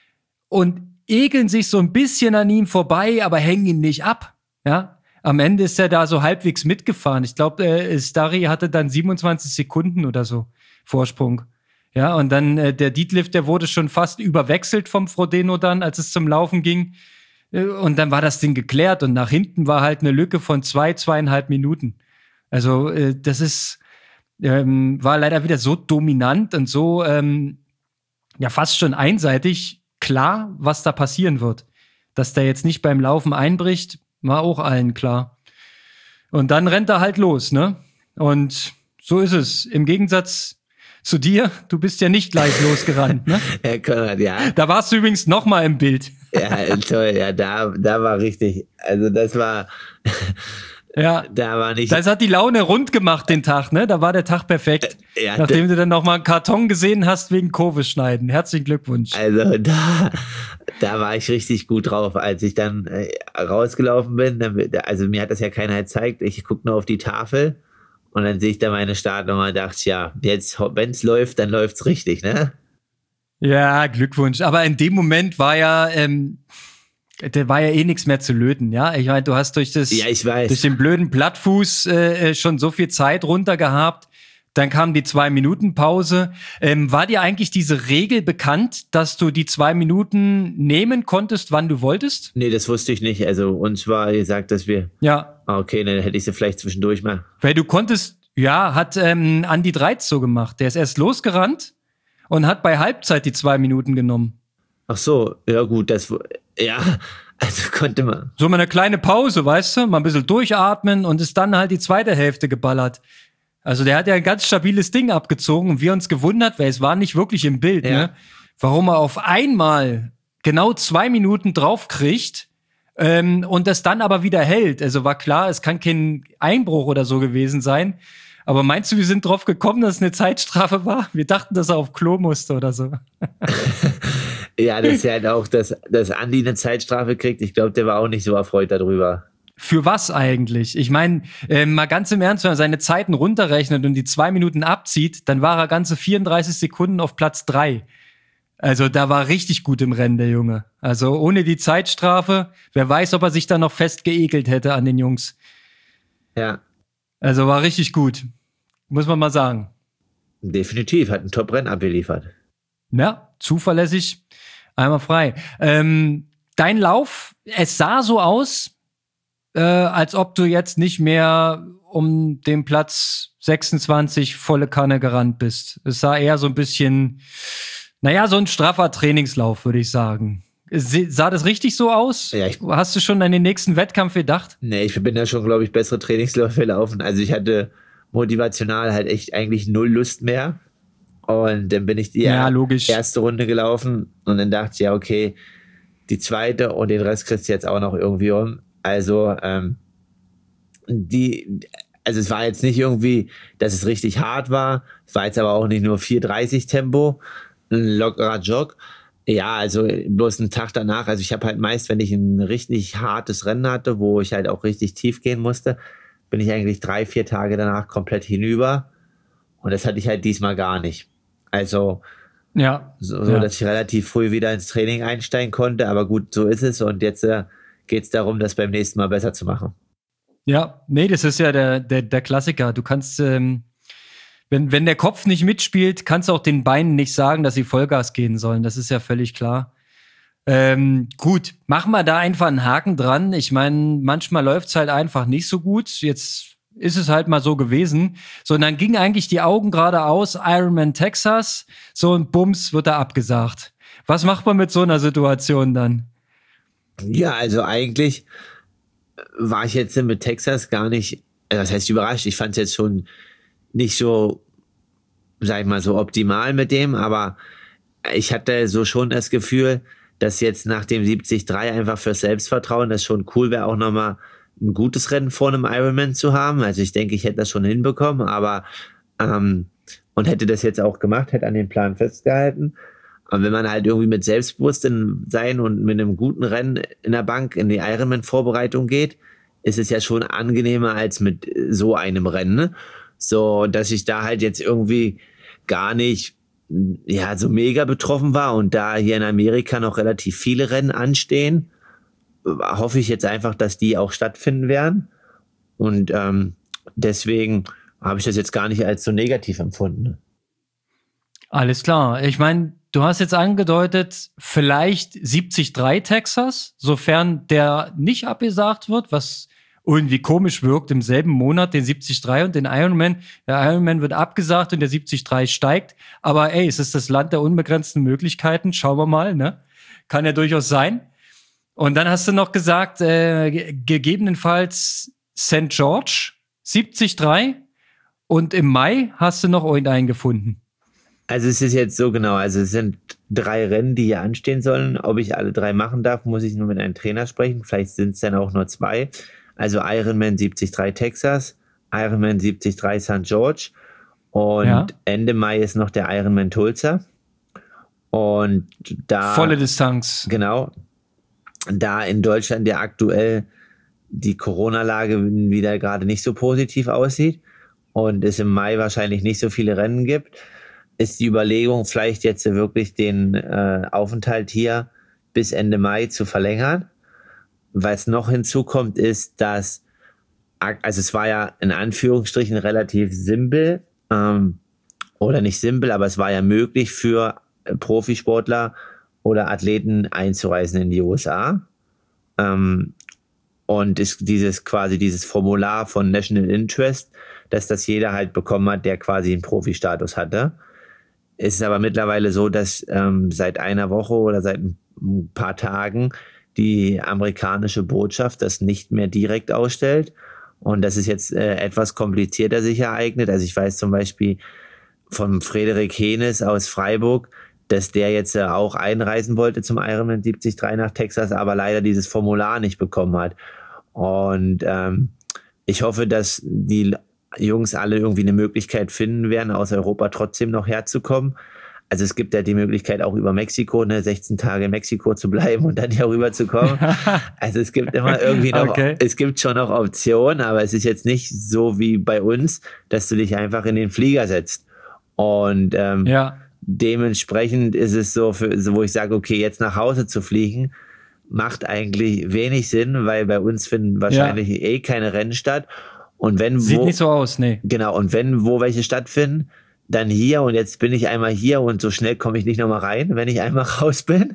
und ekeln sich so ein bisschen an ihm vorbei, aber hängen ihn nicht ab, ja. Am Ende ist er da so halbwegs mitgefahren. Ich glaube, äh, Starry hatte dann siebenundzwanzig Sekunden oder so Vorsprung. Ja, und dann äh, der Ditlev, der wurde schon fast überwechselt vom Frodeno dann, als es zum Laufen ging. Äh, und dann war das Ding geklärt und nach hinten war halt eine Lücke von zwei, zweieinhalb Minuten. Also äh, das ist ähm, war leider wieder so dominant und so ähm, ja fast schon einseitig klar, was da passieren wird. Dass der jetzt nicht beim Laufen einbricht, war auch allen klar. Und dann rennt er halt los, ne? Und so ist es. Im Gegensatz zu dir, du bist ja nicht gleich losgerannt, ne? Herr Konrad, ja. Da warst du übrigens noch mal im Bild. Ja, toll, ja, da, da war richtig, also das war, ja, da war nicht. Das hat die Laune rund gemacht, den Tag, ne? Da war der Tag perfekt. Ja, Nachdem du dann noch mal einen Karton gesehen hast wegen Kurve-Schneiden. Herzlichen Glückwunsch. Also da, da war ich richtig gut drauf, als ich dann äh, rausgelaufen bin. Dann, also mir hat das ja keiner gezeigt. Ich gucke nur auf die Tafel und dann sehe ich da meine Startnummer und dachte, ja, jetzt, wenn es läuft, dann läuft's richtig, ne? Ja, Glückwunsch. Aber in dem Moment war ja, ähm, der war ja eh nichts mehr zu löten, ja. Ich meine, du hast durch das, ja, ich weiß. durch den blöden Plattfuß äh, schon so viel Zeit runter gehabt. Dann kam die Zwei-Minuten-Pause. Ähm, war dir eigentlich diese Regel bekannt, dass du die zwei Minuten nehmen konntest, wann du wolltest? Nee, das wusste ich nicht. Also uns war gesagt, dass wir. Ja. Okay, dann hätte ich sie vielleicht zwischendurch mal. Weil du konntest, ja, hat ähm, Andi Dreiz so gemacht. Der ist erst losgerannt und hat bei Halbzeit die zwei Minuten genommen. Ach so, ja gut, das, ja, also konnte man. So mal eine kleine Pause, weißt du, mal ein bisschen durchatmen und ist dann halt die zweite Hälfte geballert. Also der hat ja ein ganz stabiles Ding abgezogen und wir uns gewundert, weil es war nicht wirklich im Bild, ja. ne? Warum er auf einmal genau zwei Minuten draufkriegt ähm, und das dann aber wieder hält. Also war klar, es kann kein Einbruch oder so gewesen sein. Aber meinst du, wir sind drauf gekommen, dass es eine Zeitstrafe war? Wir dachten, dass er auf Klo musste oder so. Ja, das ist ja halt auch, dass, dass Andi eine Zeitstrafe kriegt. Ich glaube, der war auch nicht so erfreut darüber. Für was eigentlich? Ich meine, äh, mal ganz im Ernst, wenn er seine Zeiten runterrechnet und die zwei Minuten abzieht, dann war er ganze vierunddreißig Sekunden auf Platz drei. Also da war richtig gut im Rennen, der Junge. Also ohne die Zeitstrafe, wer weiß, ob er sich da noch fest geekelt hätte an den Jungs. Ja. Also war richtig gut, muss man mal sagen. Definitiv, hat ein Top-Rennen abgeliefert. Ja, zuverlässig, einmal frei. Ähm, dein Lauf, es sah so aus, äh, als ob du jetzt nicht mehr um den Platz sechsundzwanzig volle Kanne gerannt bist. Es sah eher so ein bisschen, naja, so ein straffer Trainingslauf, würde ich sagen. Sah das richtig so aus? Ja, ich, Hast du schon an den nächsten Wettkampf gedacht? Nee, ich bin da schon, glaube ich, bessere Trainingsläufe gelaufen. Also ich hatte motivational halt echt eigentlich null Lust mehr. Und dann bin ich die ja, logisch. erste Runde gelaufen und dann dachte ich, ja, okay, die zweite und den Rest kriegst du jetzt auch noch irgendwie um. Also, ähm, die, also es war jetzt nicht irgendwie, dass es richtig hart war. Es war jetzt aber auch nicht nur vier dreißig Tempo, ein lockerer Jog. Ja, also bloß einen Tag danach, also ich habe halt meist, wenn ich ein richtig hartes Rennen hatte, wo ich halt auch richtig tief gehen musste, bin ich eigentlich drei, vier Tage danach komplett hinüber und das hatte ich halt diesmal gar nicht. Also ja, so, so ja. dass ich relativ früh wieder ins Training einsteigen konnte, aber gut, so ist es und jetzt äh, geht es darum, das beim nächsten Mal besser zu machen. Ja, nee, das ist ja der, der, der Klassiker. Du kannst, ähm, wenn, wenn der Kopf nicht mitspielt, kannst du auch den Beinen nicht sagen, dass sie Vollgas gehen sollen. Das ist ja völlig klar. Ähm, gut, machen wir da einfach einen Haken dran. Ich meine, manchmal läuft's halt einfach nicht so gut. Jetzt ist es halt mal so gewesen. So, und dann gingen eigentlich die Augen geradeaus, Ironman Texas, so ein Bums wird da abgesagt. Was macht man mit so einer Situation dann? Ja, also eigentlich war ich jetzt mit Texas gar nicht, also das heißt überrascht, ich fand es jetzt schon nicht so, sag ich mal, so optimal mit dem, aber ich hatte so schon das Gefühl, dass jetzt nach dem siebzig drei einfach fürs Selbstvertrauen das schon cool wäre, auch nochmal ein gutes Rennen vor einem Ironman zu haben. Also ich denke, ich hätte das schon hinbekommen, aber ähm, und hätte das jetzt auch gemacht, hätte an den Plan festgehalten. Und wenn man halt irgendwie mit Selbstbewusstsein und mit einem guten Rennen in der Bank in die Ironman-Vorbereitung geht, ist es ja schon angenehmer als mit so einem Rennen. So, dass ich da halt jetzt irgendwie gar nicht, ja, so mega betroffen war und da hier in Amerika noch relativ viele Rennen anstehen, hoffe ich jetzt einfach, dass die auch stattfinden werden. Und ähm, deswegen habe ich das jetzt gar nicht als so negativ empfunden. Alles klar. Ich meine, du hast jetzt angedeutet, vielleicht siebzig drei Texas, sofern der nicht abgesagt wird, was, irgendwie komisch wirkt, im selben Monat den siebzig Komma drei und den Ironman. Der Ironman wird abgesagt und der siebzig Komma drei steigt. Aber ey, es ist das Land der unbegrenzten Möglichkeiten. Schauen wir mal, ne? Kann ja durchaus sein. Und dann hast du noch gesagt, äh, gegebenenfalls Sankt George, siebzig Komma drei. Und im Mai hast du noch irgendeinen gefunden. Also es ist jetzt so genau, also es sind drei Rennen, die hier anstehen sollen. Ob ich alle drei machen darf, muss ich nur mit einem Trainer sprechen. Vielleicht sind es dann auch nur zwei. Also Ironman siebzig Komma drei Texas, Ironman siebzig Komma drei Sankt George und ja. Ende Mai ist noch der Ironman Tulsa. Und da... Volle Distanz. Genau. Da in Deutschland ja aktuell die Corona-Lage wieder gerade nicht so positiv aussieht und es im Mai wahrscheinlich nicht so viele Rennen gibt, ist die Überlegung, vielleicht jetzt wirklich den äh, Aufenthalt hier bis Ende Mai zu verlängern. Was noch hinzukommt, ist, dass, also es war ja in Anführungsstrichen relativ simpel, ähm, oder nicht simpel, aber es war ja möglich für Profisportler oder Athleten einzureisen in die U S A. Ähm, und ist dieses quasi dieses Formular von National Interest, dass das jeder halt bekommen hat, der quasi einen Profi-Status hatte. Es ist aber mittlerweile so, dass ähm, seit einer Woche oder seit ein paar Tagen die amerikanische Botschaft das nicht mehr direkt ausstellt. Und das ist jetzt äh, etwas komplizierter sich ereignet. Also ich weiß zum Beispiel von Frederik Henes aus Freiburg, dass der jetzt äh, auch einreisen wollte zum Ironman siebzig Komma drei nach Texas, aber leider dieses Formular nicht bekommen hat. Und ähm, ich hoffe, dass die Jungs alle irgendwie eine Möglichkeit finden werden, aus Europa trotzdem noch herzukommen. Also es gibt ja die Möglichkeit auch über Mexiko, ne, sechzehn Tage in Mexiko zu bleiben und dann hier rüber zu kommen. Also es gibt immer irgendwie noch, okay. Es gibt schon noch Optionen, aber es ist jetzt nicht so wie bei uns, dass du dich einfach in den Flieger setzt. Und ähm, ja. dementsprechend ist es so, für, so, wo ich sage, okay, jetzt nach Hause zu fliegen, macht eigentlich wenig Sinn, weil bei uns finden wahrscheinlich ja. eh keine Rennen statt. Und wenn Sieht wo, nicht so aus, nee. Genau, und wenn wo welche stattfinden, dann hier und jetzt bin ich einmal hier und so schnell komme ich nicht nochmal rein, wenn ich einmal raus bin.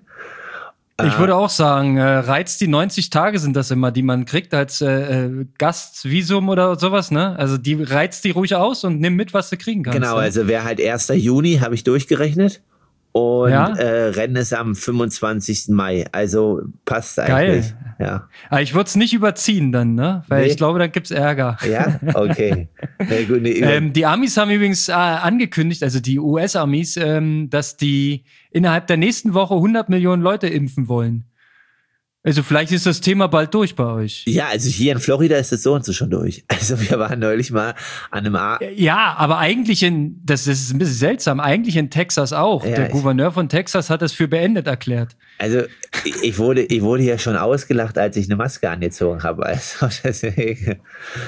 Ich äh, würde auch sagen, äh, reizt die neunzig Tage sind das immer, die man kriegt als äh, Gastvisum oder sowas, ne? Also die reizt die ruhig aus und nimm mit, was du kriegen kannst. Genau, ne? Also wäre halt erster Juni, habe ich durchgerechnet. Und ja? äh, Rennen ist am fünfundzwanzigsten Mai. Also passt eigentlich. Geil. Ja. Aber ich würde es nicht überziehen dann, ne? Weil nee. ich glaube, dann gibt's Ärger. Ja, okay. Nee, gut, nee, ähm, die Amis haben übrigens äh, angekündigt, also die U S-Amis, ähm, dass die innerhalb der nächsten Woche hundert Millionen Leute impfen wollen. Also vielleicht ist das Thema bald durch bei euch. Ja, also hier in Florida ist das so und so schon durch. Also wir waren neulich mal an einem A Ja, aber eigentlich in, das ist ein bisschen seltsam, eigentlich in Texas auch. Ja, Der Gouverneur von Texas hat das für beendet erklärt. Also ich wurde, ich wurde ja schon ausgelacht, als ich eine Maske angezogen habe. Also deswegen.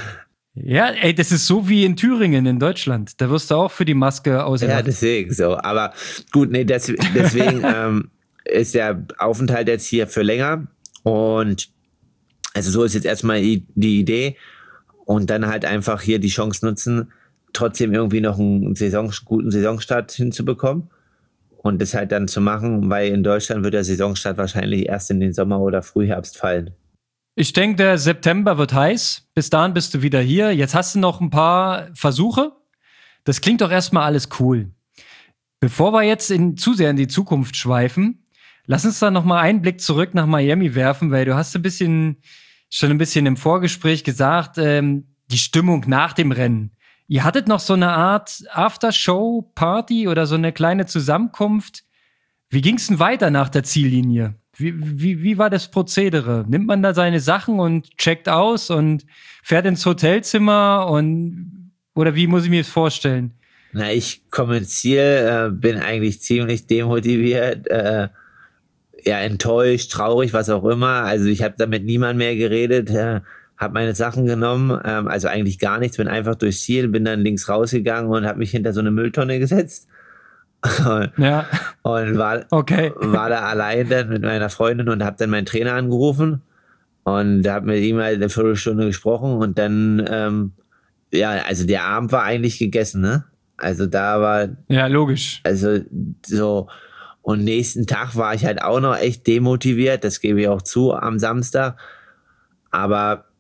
Ja, ey, das ist so wie in Thüringen in Deutschland. Da wirst du auch für die Maske ausgelacht. Ja, deswegen so. Aber gut, nee, des, deswegen ähm, ist der Aufenthalt jetzt hier für länger. Und also so ist jetzt erstmal die Idee und dann halt einfach hier die Chance nutzen, trotzdem irgendwie noch einen Saison, guten Saisonstart hinzubekommen und das halt dann zu machen, weil in Deutschland wird der Saisonstart wahrscheinlich erst in den Sommer oder Frühherbst fallen. Ich denke, der September wird heiß. Bis dahin bist du wieder hier. Jetzt hast du noch ein paar Versuche. Das klingt doch erstmal alles cool. Bevor wir jetzt in, zu sehr in die Zukunft schweifen, lass uns da noch mal einen Blick zurück nach Miami werfen, weil du hast ein bisschen, schon ein bisschen im Vorgespräch gesagt, ähm, die Stimmung nach dem Rennen. Ihr hattet noch so eine Art After-Show-Party oder so eine kleine Zusammenkunft. Wie ging's denn weiter nach der Ziellinie? Wie, wie, wie war das Prozedere? Nimmt man da seine Sachen und checkt aus und fährt ins Hotelzimmer und oder wie muss ich mir das vorstellen? Na, ich komme ins Ziel, äh, bin eigentlich ziemlich demotiviert, äh, ja, enttäuscht, traurig, was auch immer. Also ich habe da mit niemandem mehr geredet, äh, habe meine Sachen genommen, ähm, also eigentlich gar nichts, bin einfach durchs Ziel, bin dann links rausgegangen und habe mich hinter so eine Mülltonne gesetzt. und, ja. und war, okay. war da allein dann mit meiner Freundin und habe dann meinen Trainer angerufen und habe mit ihm halt eine Viertelstunde gesprochen und dann, ähm, ja, also der Abend war eigentlich gegessen, ne? Also da war... Ja, logisch. Also so... Und nächsten Tag war ich halt auch noch echt demotiviert, das gebe ich auch zu am Samstag. Aber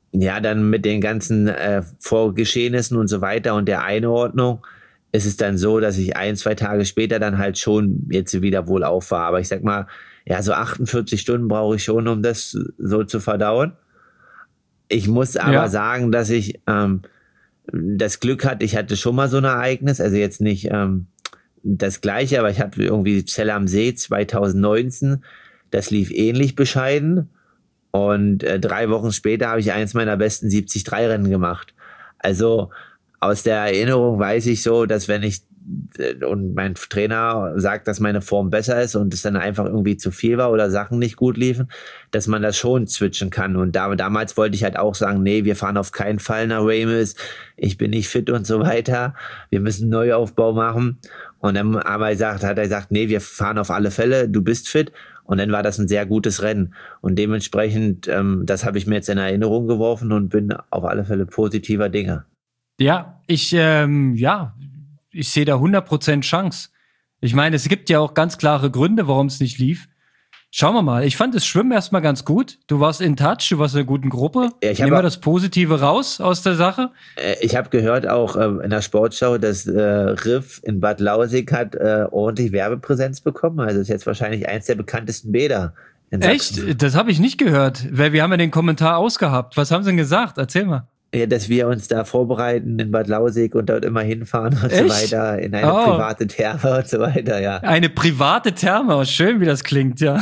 ja, dann mit den ganzen äh, Vorgeschehnissen und so weiter und der Einordnung ist es dann so, dass ich ein, zwei Tage später dann halt schon jetzt wieder wohlauf war. Aber ich sag mal, ja, so achtundvierzig Stunden brauche ich schon, um das so zu verdauen. Ich muss aber ja. sagen, dass ich ähm, das Glück hatte, ich hatte schon mal so ein Ereignis, also jetzt nicht ähm, das Gleiche, aber ich hatte irgendwie Zell am See zwanzig neunzehn, das lief ähnlich bescheiden und äh, drei Wochen später habe ich eins meiner besten siebzig drei Rennen gemacht. Also aus der Erinnerung weiß ich so, dass wenn ich und mein Trainer sagt, dass meine Form besser ist und es dann einfach irgendwie zu viel war oder Sachen nicht gut liefen, dass man das schon switchen kann. Und da, damals wollte ich halt auch sagen, nee, wir fahren auf keinen Fall nach Weymouth, ich bin nicht fit und so weiter, wir müssen einen Neuaufbau machen. Und dann aber er sagt, hat er gesagt, nee, wir fahren auf alle Fälle, du bist fit. Und dann war das ein sehr gutes Rennen. Und dementsprechend, ähm, das habe ich mir jetzt in Erinnerung geworfen und bin auf alle Fälle positiver Dinge. Ja, ich, ähm, ja, ich sehe da hundert Prozent Chance. Ich meine, es gibt ja auch ganz klare Gründe, warum es nicht lief. Schauen wir mal. Ich fand das Schwimmen erstmal ganz gut. Du warst in touch, du warst in einer guten Gruppe. Ja, Nehmen wir das Positive raus aus der Sache. Ich habe gehört auch äh, in der Sportschau, dass äh, Riff in Bad Lausick hat äh, ordentlich Werbepräsenz bekommen. Also ist jetzt wahrscheinlich eins der bekanntesten Bäder in Sachsen. Echt? Das habe ich nicht gehört, weil wir haben ja den Kommentar ausgehabt. Was haben sie denn gesagt? Erzähl mal. Ja, dass wir uns da vorbereiten in Bad Lausick und dort immer hinfahren und Echt? so weiter, in eine oh. private Therme und so weiter, ja. Eine private Therme, oh, schön, wie das klingt, ja.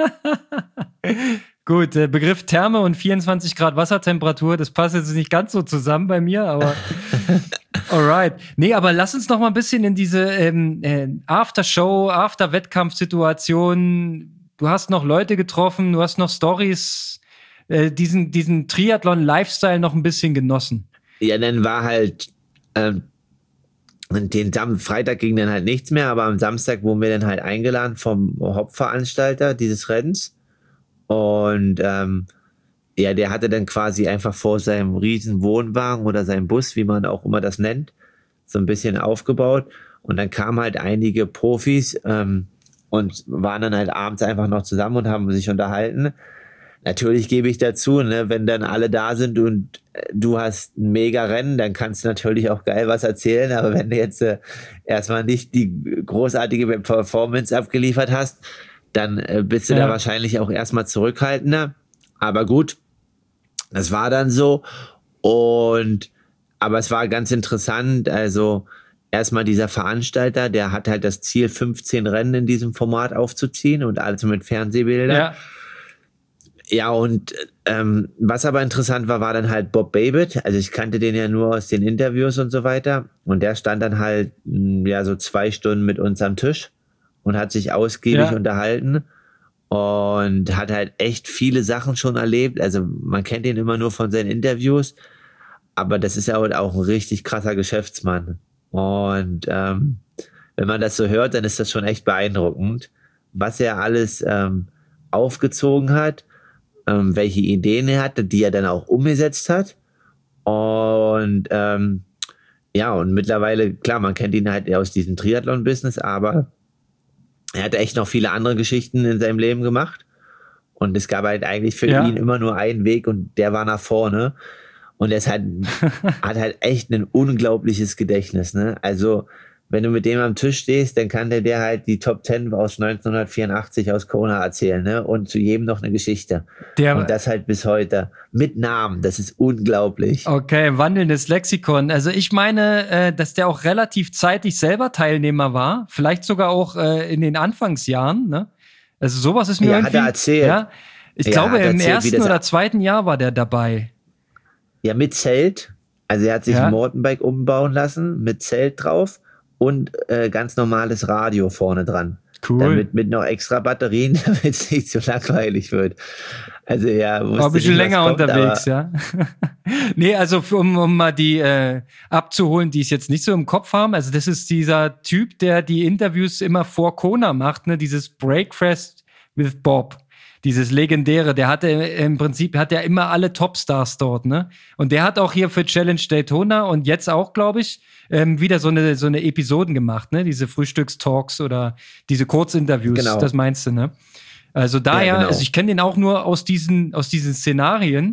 Gut, der Begriff Therme und vierundzwanzig Grad Wassertemperatur, das passt jetzt nicht ganz so zusammen bei mir, aber alright. Nee, aber lass uns noch mal ein bisschen in diese ähm, äh, After-Show, After-Wettkampf-Situation. Du hast noch Leute getroffen, du hast noch Stories, äh, diesen, diesen Triathlon-Lifestyle noch ein bisschen genossen. Ja, dann war halt ähm, den Sam- Freitag ging dann halt nichts mehr, aber am Samstag wurden wir dann halt eingeladen vom Hauptveranstalter dieses Rennens. Und ähm, ja, der hatte dann quasi einfach vor seinem riesen Wohnwagen oder seinem Bus, wie man auch immer das nennt, so ein bisschen aufgebaut. Und dann kamen halt einige Profis ähm, und waren dann halt abends einfach noch zusammen und haben sich unterhalten. Natürlich gebe ich dazu, ne, wenn dann alle da sind und du hast ein mega Rennen, dann kannst du natürlich auch geil was erzählen, aber wenn du jetzt äh, erstmal nicht die großartige Performance abgeliefert hast, dann äh, bist du ja da wahrscheinlich auch erstmal zurückhaltender. Aber gut, das war dann so. Und aber es war ganz interessant, also erstmal dieser Veranstalter, der hat halt das Ziel, fünfzehn Rennen in diesem Format aufzuziehen und alles mit Fernsehbildern. Ja. Ja, und ähm, was aber interessant war, war dann halt Bob Babbitt. Also ich kannte den ja nur aus den Interviews und so weiter. Und der stand dann halt mh, ja so zwei Stunden mit uns am Tisch und hat sich ausgiebig ja. unterhalten und hat halt echt viele Sachen schon erlebt. Also man kennt ihn immer nur von seinen Interviews, aber das ist ja auch ein richtig krasser Geschäftsmann. Und ähm, wenn man das so hört, dann ist das schon echt beeindruckend, was er alles ähm, aufgezogen hat, ähm, welche Ideen er hatte, die er dann auch umgesetzt hat. Und ähm, ja, und mittlerweile, klar, man kennt ihn halt aus diesem Triathlon-Business, aber er hat echt noch viele andere Geschichten in seinem Leben gemacht. Und es gab halt eigentlich für ja. ihn immer nur einen Weg und der war nach vorne. Und er ist halt, hat halt echt ein unglaubliches Gedächtnis, ne? Also, wenn du mit dem am Tisch stehst, dann kann der dir halt die Top Ten aus neunzehnhundertvierundachtzig aus Kona erzählen, ne? Und zu jedem noch eine Geschichte. Der, und das halt bis heute. Mit Namen. Das ist unglaublich. Okay, wandelndes Lexikon. Also ich meine, äh, dass der auch relativ zeitig selber Teilnehmer war. Vielleicht sogar auch äh, in den Anfangsjahren, ne? Also sowas ist mir ja, irgendwie... Hat er erzählt. Ja, ich ja, glaube, im erzählt, ersten oder zweiten Jahr war der dabei. Ja, mit Zelt. Also er hat sich ja. ein Mountainbike umbauen lassen, mit Zelt drauf. Und äh, ganz normales Radio vorne dran. Cool. Damit mit noch extra Batterien, damit es nicht so langweilig wird. Also ja, war ein bisschen länger kommt, unterwegs, ja. Nee, also für, um, um mal die äh, abzuholen, die es jetzt nicht so im Kopf haben. Also das ist dieser Typ, der die Interviews immer vor Kona macht, ne? Dieses Breakfast with Bob. Dieses legendäre, der hatte im Prinzip, hat ja immer alle Topstars dort, ne? Und der hat auch hier für Challenge Daytona und jetzt auch, glaube ich, ähm, wieder so eine, so eine Episoden gemacht, ne? Diese Frühstückstalks oder diese Kurzinterviews, genau. Das meinst du, ne? Also daher, ja, genau. Also ich kenne den auch nur aus diesen, aus diesen Szenarien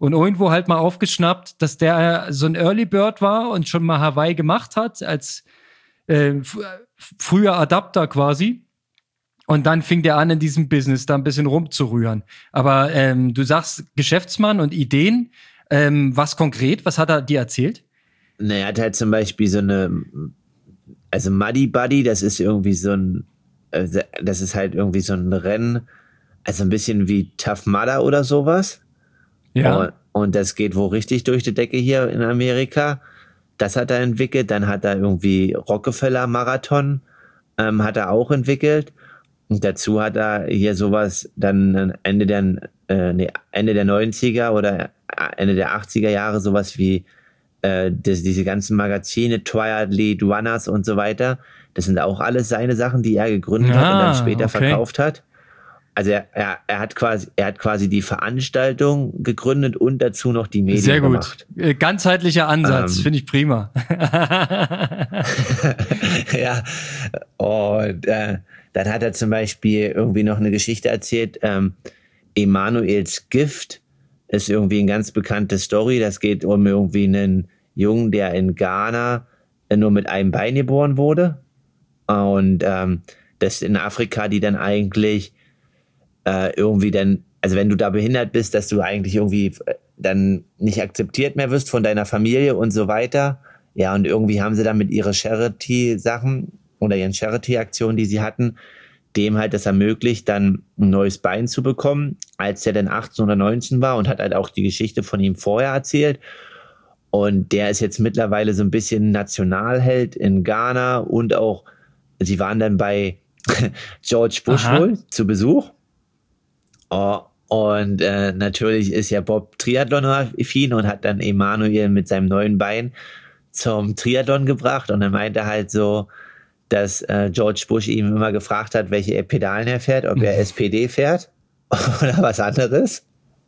und irgendwo halt mal aufgeschnappt, dass der so ein Early Bird war und schon mal Hawaii gemacht hat, als äh, f- früher Adapter quasi. Und dann fing der an, in diesem Business da ein bisschen rumzurühren. Aber ähm, du sagst Geschäftsmann und Ideen. Ähm, was konkret? Was hat er dir erzählt? Na, er hat halt zum Beispiel so eine, also Muddy Buddy, das ist irgendwie so ein, äh, das ist halt irgendwie so ein Rennen, also ein bisschen wie Tough Mudder oder sowas. Ja. Und, und das geht wohl richtig durch die Decke hier in Amerika. Das hat er entwickelt. Dann hat er irgendwie Rockefeller Marathon, ähm, hat er auch entwickelt. Und dazu hat er hier sowas dann Ende der, äh, nee, Ende der neunziger oder Ende der achtziger Jahre sowas wie äh, das, diese ganzen Magazine, Triathlete, Runners und so weiter. Das sind auch alles seine Sachen, die er gegründet Ah, hat und dann später okay. verkauft hat. Also er, er, er hat quasi, er hat quasi die Veranstaltung gegründet und dazu noch die Medien Sehr gut. gemacht. Äh, Ganzheitlicher Ansatz, Ähm. finde ich prima. Ja, und äh, dann hat er zum Beispiel irgendwie noch eine Geschichte erzählt. Ähm, Emanuels Gift ist irgendwie eine ganz bekannte Story. Das geht um irgendwie einen Jungen, der in Ghana äh, nur mit einem Bein geboren wurde. Und ähm, das in Afrika, die dann eigentlich äh, irgendwie dann, also wenn du da behindert bist, dass du eigentlich irgendwie äh, dann nicht akzeptiert mehr wirst von deiner Familie und so weiter. Ja, und irgendwie haben sie dann mit ihren Charity-Sachen oder ihren Charity-Aktionen, die sie hatten, dem halt das ermöglicht, dann ein neues Bein zu bekommen, als der dann achtzehn oder neunzehn war, und hat halt auch die Geschichte von ihm vorher erzählt. Und der ist jetzt mittlerweile so ein bisschen Nationalheld in Ghana, und auch, sie waren dann bei George Bush Aha. wohl zu Besuch. Oh, und äh, natürlich ist ja Bob Triathlon-affin und hat dann Emanuel mit seinem neuen Bein zum Triathlon gebracht. Und dann meinte er halt so, dass äh, George Bush ihm immer gefragt hat, welche Pedalen er fährt, ob er S P D fährt oder was anderes.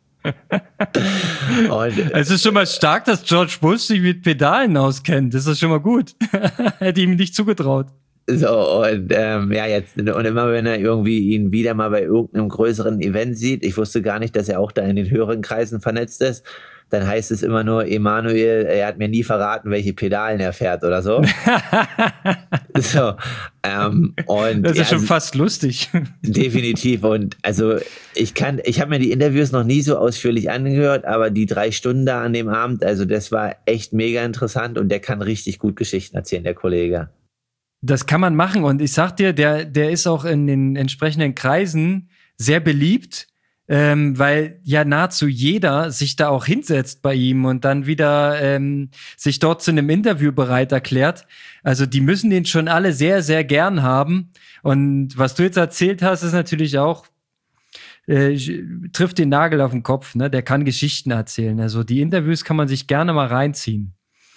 Und Es ist schon mal stark, dass George Bush sich mit Pedalen auskennt. Das ist schon mal gut. Hätte ihm nicht zugetraut. so, und ähm, ja, jetzt, und immer wenn er irgendwie ihn wieder mal bei irgendeinem größeren Event sieht, ich wusste gar nicht, dass er auch da in den höheren Kreisen vernetzt ist, dann heißt es immer nur, Emanuel, er hat mir nie verraten, welche Pedalen er fährt oder so. so, ähm, und Das ist ja, schon fast lustig. definitiv. Und also ich kann, ich habe mir die Interviews noch nie so ausführlich angehört, aber die drei Stunden da an dem Abend, also das war echt mega interessant, und der kann richtig gut Geschichten erzählen, der Kollege. Das kann man machen, und ich sag dir, der, der ist auch in den entsprechenden Kreisen sehr beliebt, ähm, weil ja nahezu jeder sich da auch hinsetzt bei ihm und dann wieder ähm, sich dort zu einem Interview bereit erklärt. Also die müssen den schon alle sehr, sehr gern haben. Und was du jetzt erzählt hast, ist natürlich auch, äh, trifft den Nagel auf den Kopf, ne? Der kann Geschichten erzählen. Also die Interviews kann man sich gerne mal reinziehen.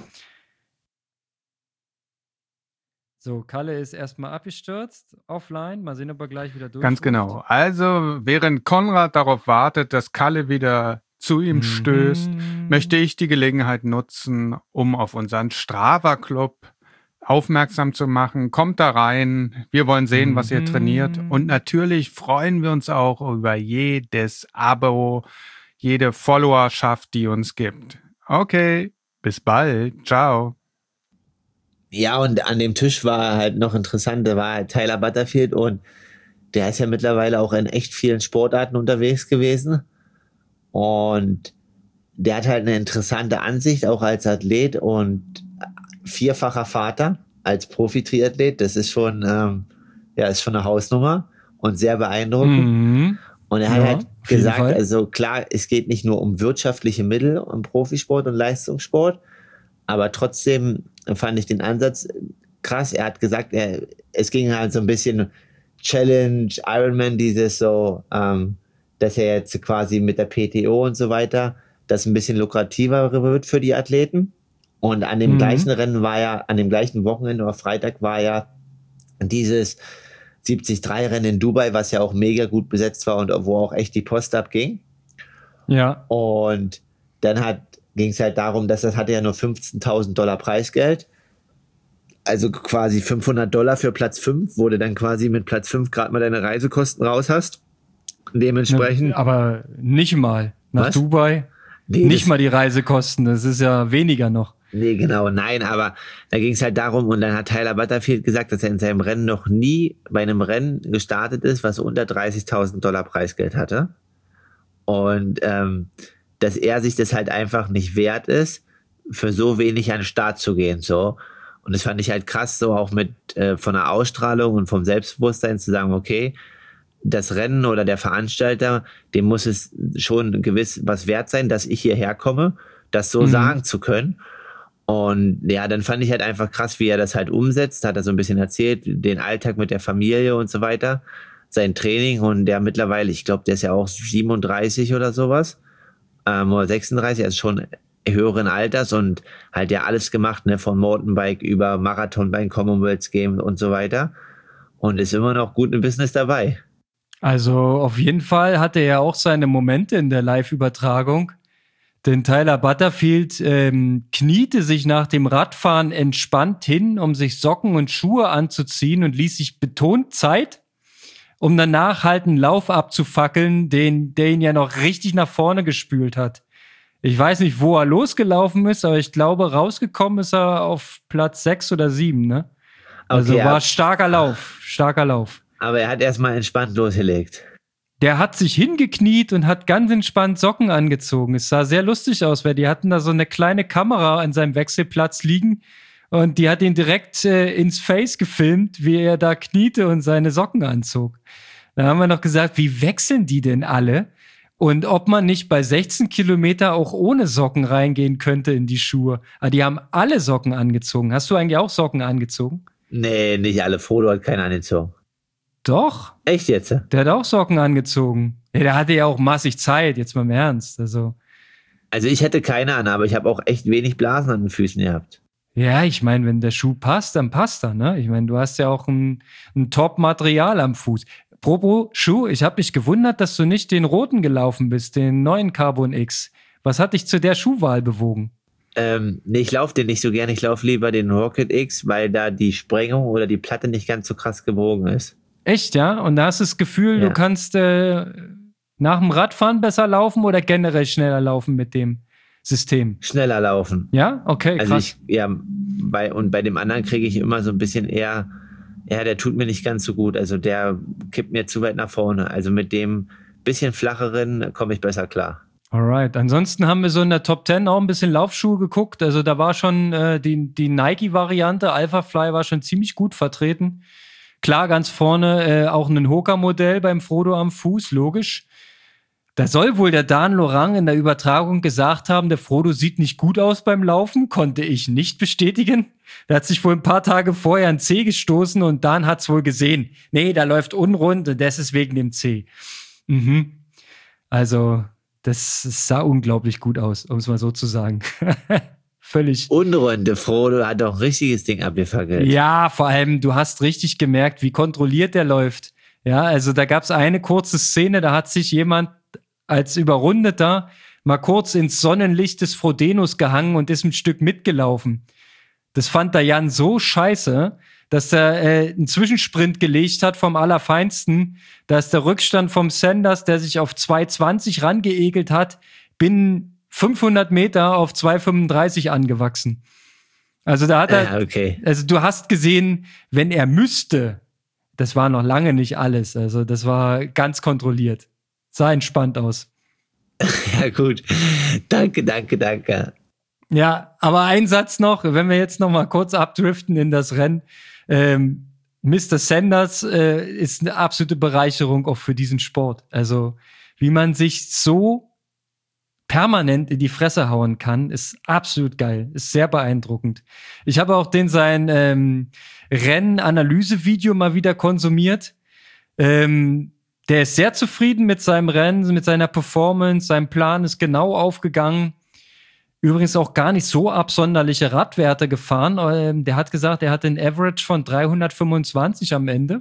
So, Kalle ist erstmal abgestürzt, offline. Mal sehen, ob er gleich wieder durch. Ganz genau. Also, während Konrad darauf wartet, dass Kalle wieder zu ihm Mhm. stößt, möchte ich die Gelegenheit nutzen, um auf unseren Strava-Club aufmerksam zu machen. Kommt da rein. Wir wollen sehen, was ihr Mhm. trainiert. Und natürlich freuen wir uns auch über jedes Abo, jede Followerschaft, die uns gibt. Okay, bis bald. Ciao. Ja, und an dem Tisch war halt noch interessant, da war halt Tyler Butterfield, und der ist ja mittlerweile auch in echt vielen Sportarten unterwegs gewesen. Und der hat halt eine interessante Ansicht, auch als Athlet und vierfacher Vater als Profi-Triathlet. Das ist schon, ähm, ja, ist schon eine Hausnummer und sehr beeindruckend. Mhm. Und er hat Ja, halt auf jeden gesagt, Fall. also klar, es geht nicht nur um wirtschaftliche Mittel im Profisport und Leistungssport, aber trotzdem fand ich den Ansatz krass. Er hat gesagt, er, es ging halt so ein bisschen Challenge, Ironman, dieses so, ähm, dass er jetzt quasi mit der P T O und so weiter, das ein bisschen lukrativer wird für die Athleten. Und an dem Mhm. gleichen Rennen war ja, an dem gleichen Wochenende oder Freitag war ja dieses siebzig drei Rennen in Dubai, was ja auch mega gut besetzt war und wo auch echt die Post abging. Ja. Und dann hat ging es halt darum, dass das hatte ja nur fünfzehntausend Dollar Preisgeld. Also quasi fünfhundert Dollar für Platz fünf, wo du dann quasi mit Platz fünf gerade mal deine Reisekosten raus hast. Dementsprechend. Aber nicht mal. Nach Was? Dubai. Nee, Nicht das, mal die Reisekosten, das ist ja weniger noch. Nee, genau, nein, aber da ging es halt darum, und dann hat Tyler Butterfield gesagt, dass er in seinem Rennen noch nie bei einem Rennen gestartet ist, was unter dreißigtausend Dollar Preisgeld hatte. Und ähm, dass er sich das halt einfach nicht wert ist, für so wenig an den Start zu gehen. So. Und das fand ich halt krass, so auch mit äh, von der Ausstrahlung und vom Selbstbewusstsein zu sagen, okay, das Rennen oder der Veranstalter, dem muss es schon gewiss was wert sein, dass ich hierher komme, das so mhm. sagen zu können. Und ja, dann fand ich halt einfach krass, wie er das halt umsetzt, hat er so ein bisschen erzählt, den Alltag mit der Familie und so weiter, sein Training, und der mittlerweile, ich glaube, der ist ja auch siebenunddreißig oder sowas, ähm, oder sechsunddreißig, also schon höheren Alters, und halt ja alles gemacht, ne, von Mountainbike über Marathon beim Commonwealth Games und so weiter, und ist immer noch gut im Business dabei. Also auf jeden Fall hatte er auch seine Momente in der Live-Übertragung. Denn Tyler Butterfield ähm, kniete sich nach dem Radfahren entspannt hin, um sich Socken und Schuhe anzuziehen, und ließ sich betont Zeit, um danach halt einen Lauf abzufackeln, den, der ihn ja noch richtig nach vorne gespült hat. Ich weiß nicht, wo er losgelaufen ist, aber ich glaube, rausgekommen ist er auf Platz sechs oder sieben, ne? Also Okay, war starker Lauf, starker Lauf. Aber er hat erstmal entspannt losgelegt. Der hat sich hingekniet und hat ganz entspannt Socken angezogen. Es sah sehr lustig aus, weil die hatten da so eine kleine Kamera an seinem Wechselplatz liegen und die hat ihn direkt äh, ins Face gefilmt, wie er da kniete und seine Socken anzog. Da haben wir noch gesagt, wie wechseln die denn alle? Und ob man nicht bei sechzehn Kilometer auch ohne Socken reingehen könnte in die Schuhe. Aber die haben alle Socken angezogen. Hast du eigentlich auch Socken angezogen? Nee, nicht alle. Frodo hat keine angezogen. Doch. Echt jetzt? Der hat auch Socken angezogen. Ja, der hatte ja auch massig Zeit, jetzt mal im Ernst. Also, also ich hätte keine an, aber ich habe auch echt wenig Blasen an den Füßen gehabt. Ja, ich meine, wenn der Schuh passt, dann passt er, ne? Ich meine, du hast ja auch ein, ein Top-Material am Fuß. Apropos Schuh, ich habe mich gewundert, dass du nicht den roten gelaufen bist, den neuen Carbon X. Was hat dich zu der Schuhwahl bewogen? Ähm, nee, ich laufe den nicht so gern. Ich laufe lieber den Rocket X, weil da die Sprengung oder die Platte nicht ganz so krass gebogen ist. Echt, ja? Und da hast du das Gefühl, Ja. du kannst äh, nach dem Radfahren besser laufen oder generell schneller laufen mit dem System? Schneller laufen. Ja? Okay, krass. Also ich, ja, bei, und bei dem anderen kriege ich immer so ein bisschen eher, ja, der tut mir nicht ganz so gut. Also der kippt mir zu weit nach vorne. Also mit dem bisschen flacheren komme ich besser klar. Alright. Ansonsten haben wir so in der Top zehn auch ein bisschen Laufschuhe geguckt. Also da war schon äh, die, die Nike-Variante, Alpha Fly, war schon ziemlich gut vertreten. Klar, ganz vorne äh, auch ein Hoka-Modell beim Frodo am Fuß, logisch. Da soll wohl der Dan Lorang in der Übertragung gesagt haben, der Frodo sieht nicht gut aus beim Laufen, konnte ich nicht bestätigen. Der hat sich wohl ein paar Tage vorher ein C gestoßen und Dan hat's wohl gesehen. Nee, da läuft unrund und das ist wegen dem C. Mhm. Also, das sah unglaublich gut aus, um es mal so zu sagen. Völlig. Unrunde, Frodo hat doch ein richtiges Ding abgefackelt. Ja, vor allem, du hast richtig gemerkt, wie kontrolliert der läuft. Ja, also da gab's eine kurze Szene, da hat sich jemand als Überrundeter mal kurz ins Sonnenlicht des Frodenos gehangen und ist ein Stück mitgelaufen. Das fand der Jan so scheiße, dass er äh, einen Zwischensprint gelegt hat vom Allerfeinsten. Da ist der Rückstand vom Sanders, der sich auf zwei zwanzig rangeegelt hat, binnen fünfhundert Meter auf zwei fünfunddreißig angewachsen. Also da hat er, Ja, okay. also du hast gesehen, wenn er müsste, das war noch lange nicht alles. Also das war ganz kontrolliert. Sah entspannt aus. Ja, gut. Danke, danke, danke. Ja, aber ein Satz noch, wenn wir jetzt noch mal kurz abdriften in das Rennen. Ähm, Mister Sanders äh, ist eine absolute Bereicherung auch für diesen Sport. Also wie man sich so permanent in die Fresse hauen kann, ist absolut geil, ist sehr beeindruckend. Ich habe auch den sein ähm, Rennen-Analyse-Video mal wieder konsumiert. Ähm, der ist sehr zufrieden mit seinem Rennen, mit seiner Performance, sein Plan ist genau aufgegangen. Übrigens auch gar nicht so absonderliche Radwerte gefahren. Ähm, der hat gesagt, er hatte einen Average von dreihundertfünfundzwanzig am Ende.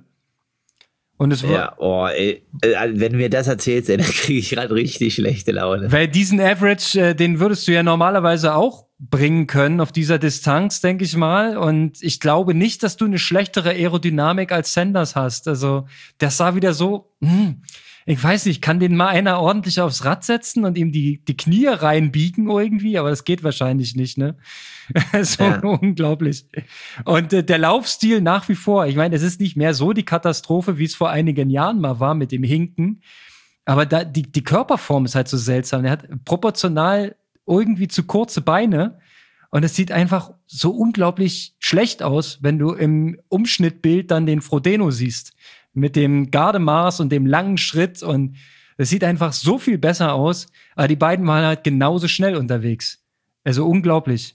Und es war, Ja, oh, ey, wenn du mir das erzählst, ey, dann kriege ich gerade richtig schlechte Laune. weil diesen Average, äh, den würdest du ja normalerweise auch bringen können auf dieser Distanz, denke ich mal. Und ich glaube nicht, dass du eine schlechtere Aerodynamik als Sanders hast. Also das sah wieder so, hm, ich weiß nicht, kann den mal einer ordentlich aufs Rad setzen und ihm die, die Knie reinbiegen irgendwie? Aber das geht wahrscheinlich nicht, ne? so ja. unglaublich. Und äh, der Laufstil nach wie vor, ich meine, es ist nicht mehr so die Katastrophe, wie es vor einigen Jahren mal war mit dem Hinken. Aber da, die, die Körperform ist halt so seltsam. Er hat proportional irgendwie zu kurze Beine. Und es sieht einfach so unglaublich schlecht aus, wenn du im Umschnittbild dann den Frodeno siehst. Mit dem Gardemaß und dem langen Schritt. Und es sieht einfach so viel besser aus. Aber die beiden waren halt genauso schnell unterwegs. Also unglaublich.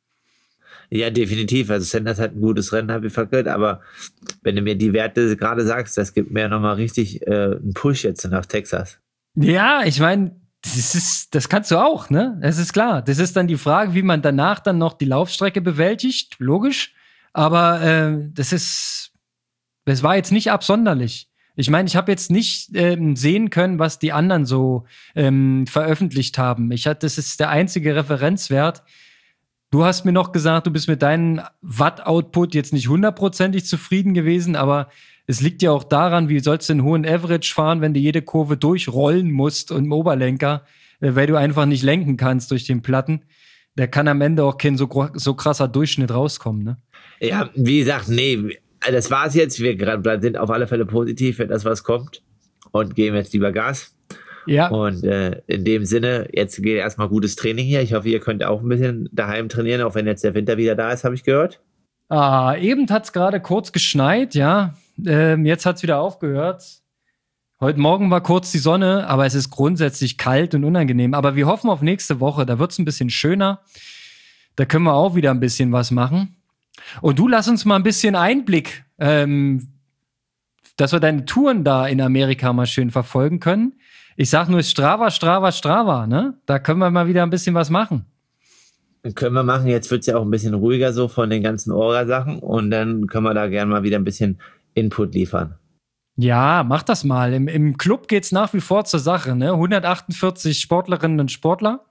Ja, definitiv. Also Sanders hat ein gutes Rennen, habe ich verkehrt. Aber wenn du mir die Werte gerade sagst, das gibt mir nochmal richtig äh, einen Push jetzt nach Texas. Ja, ich meine, Das ist, das kannst du auch, ne? Das ist klar. Das ist dann die Frage, wie man danach dann noch die Laufstrecke bewältigt. Logisch. Aber äh, das ist, das war jetzt nicht absonderlich. Ich meine, ich habe jetzt nicht ähm, sehen können, was die anderen so ähm, veröffentlicht haben. Ich hatte, das ist der einzige Referenzwert. Du hast mir noch gesagt, du bist mit deinem Watt-Output jetzt nicht hundertprozentig zufrieden gewesen, aber es liegt ja auch daran, wie sollst du einen hohen Average fahren, wenn du jede Kurve durchrollen musst und im Oberlenker, weil du einfach nicht lenken kannst durch den Platten. Da kann am Ende auch kein so, so krasser Durchschnitt rauskommen, ne? Ja, wie gesagt, nee, das war's jetzt. Wir sind auf alle Fälle positiv für das, was kommt und geben jetzt lieber Gas. Ja. Und äh, in dem Sinne, jetzt geht erstmal gutes Training hier. Ich hoffe, ihr könnt auch ein bisschen daheim trainieren, auch wenn jetzt der Winter wieder da ist, habe ich gehört. Ah, eben hat's gerade kurz geschneit, ja. Ähm, jetzt hat's wieder aufgehört. Heute Morgen war kurz die Sonne, aber es ist grundsätzlich kalt und unangenehm. Aber wir hoffen auf nächste Woche, da wird's ein bisschen schöner. Da können wir auch wieder ein bisschen was machen. Und du lass uns mal ein bisschen Einblick, ähm, dass wir deine Touren da in Amerika mal schön verfolgen können. Ich sag nur Strava, Strava, Strava, ne? Da können wir mal wieder ein bisschen was machen. Können wir machen. Jetzt wird's ja auch ein bisschen ruhiger so von den ganzen Orga-Sachen und dann können wir da gerne mal wieder ein bisschen Input liefern. Ja, mach das mal. Im, im Club geht's nach wie vor zur Sache, ne? hundertachtundvierzig Sportlerinnen und Sportler.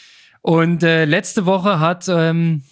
Und äh, letzte Woche hat ähm,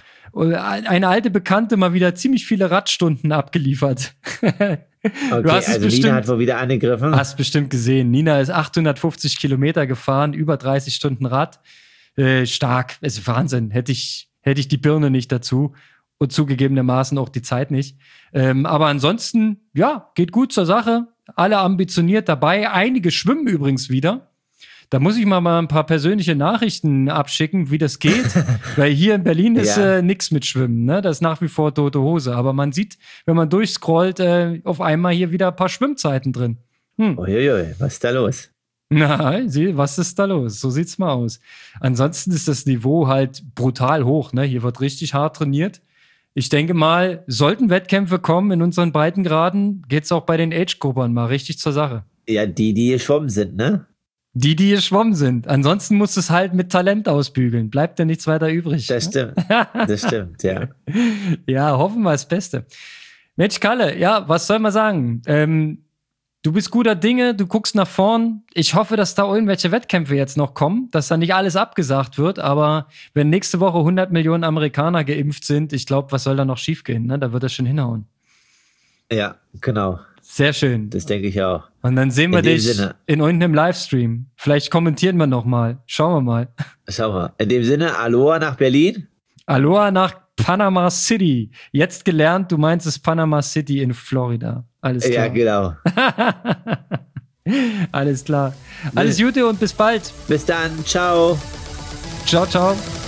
eine alte Bekannte mal wieder ziemlich viele Radstunden abgeliefert. Okay, du hast es also bestimmt, Nina hat wohl wieder angegriffen. Hast bestimmt gesehen. Nina ist achthundertfünfzig Kilometer gefahren, über dreißig Stunden Rad. Äh, stark, es ist Wahnsinn. Hätte ich, hätte ich die Birne nicht dazu und zugegebenermaßen auch die Zeit nicht. Ähm, aber ansonsten, ja, geht gut zur Sache. Alle ambitioniert dabei. Einige schwimmen übrigens wieder. Da muss ich mal, mal ein paar persönliche Nachrichten abschicken, wie das geht. Weil hier in Berlin ist Ja. äh, nichts mit Schwimmen, ne? Das ist nach wie vor tote Hose. Aber man sieht, wenn man durchscrollt, äh, auf einmal hier wieder ein paar Schwimmzeiten drin. Hm. Uiuiui, was ist da los? Na, sieh, was ist da los? So sieht's mal aus. Ansonsten ist das Niveau halt brutal hoch, ne? Hier wird richtig hart trainiert. Ich denke mal, sollten Wettkämpfe kommen in unseren Breitengraden, geht's auch bei den Age-Gruppern mal richtig zur Sache. Ja, die, die geschwommen sind, ne? Die, die geschwommen sind. Ansonsten musst du es halt mit Talent ausbügeln. Bleibt ja nichts weiter übrig. Das ne? stimmt. Das stimmt, ja. Ja, hoffen wir das Beste. Mensch, Kalle, ja, was soll man sagen? Ähm, du bist guter Dinge, du guckst nach vorn. Ich hoffe, dass da irgendwelche Wettkämpfe jetzt noch kommen, dass da nicht alles abgesagt wird. Aber wenn nächste Woche hundert Millionen Amerikaner geimpft sind, ich glaube, was soll da noch schiefgehen? Ne? Da wird das schon hinhauen. Ja, genau. Sehr schön. Das denke ich auch. Und dann sehen wir In dem dich Sinne. in irgendeinem Livestream. Vielleicht kommentieren wir noch mal. Schauen wir mal. Schau mal. In dem Sinne, Aloha nach Berlin. Aloha nach Panama City. Jetzt gelernt, du meinst es Panama City in Florida. Alles klar. Ja, genau. Alles klar. Alles Gute und bis bald. Bis dann. Ciao. Ciao, ciao.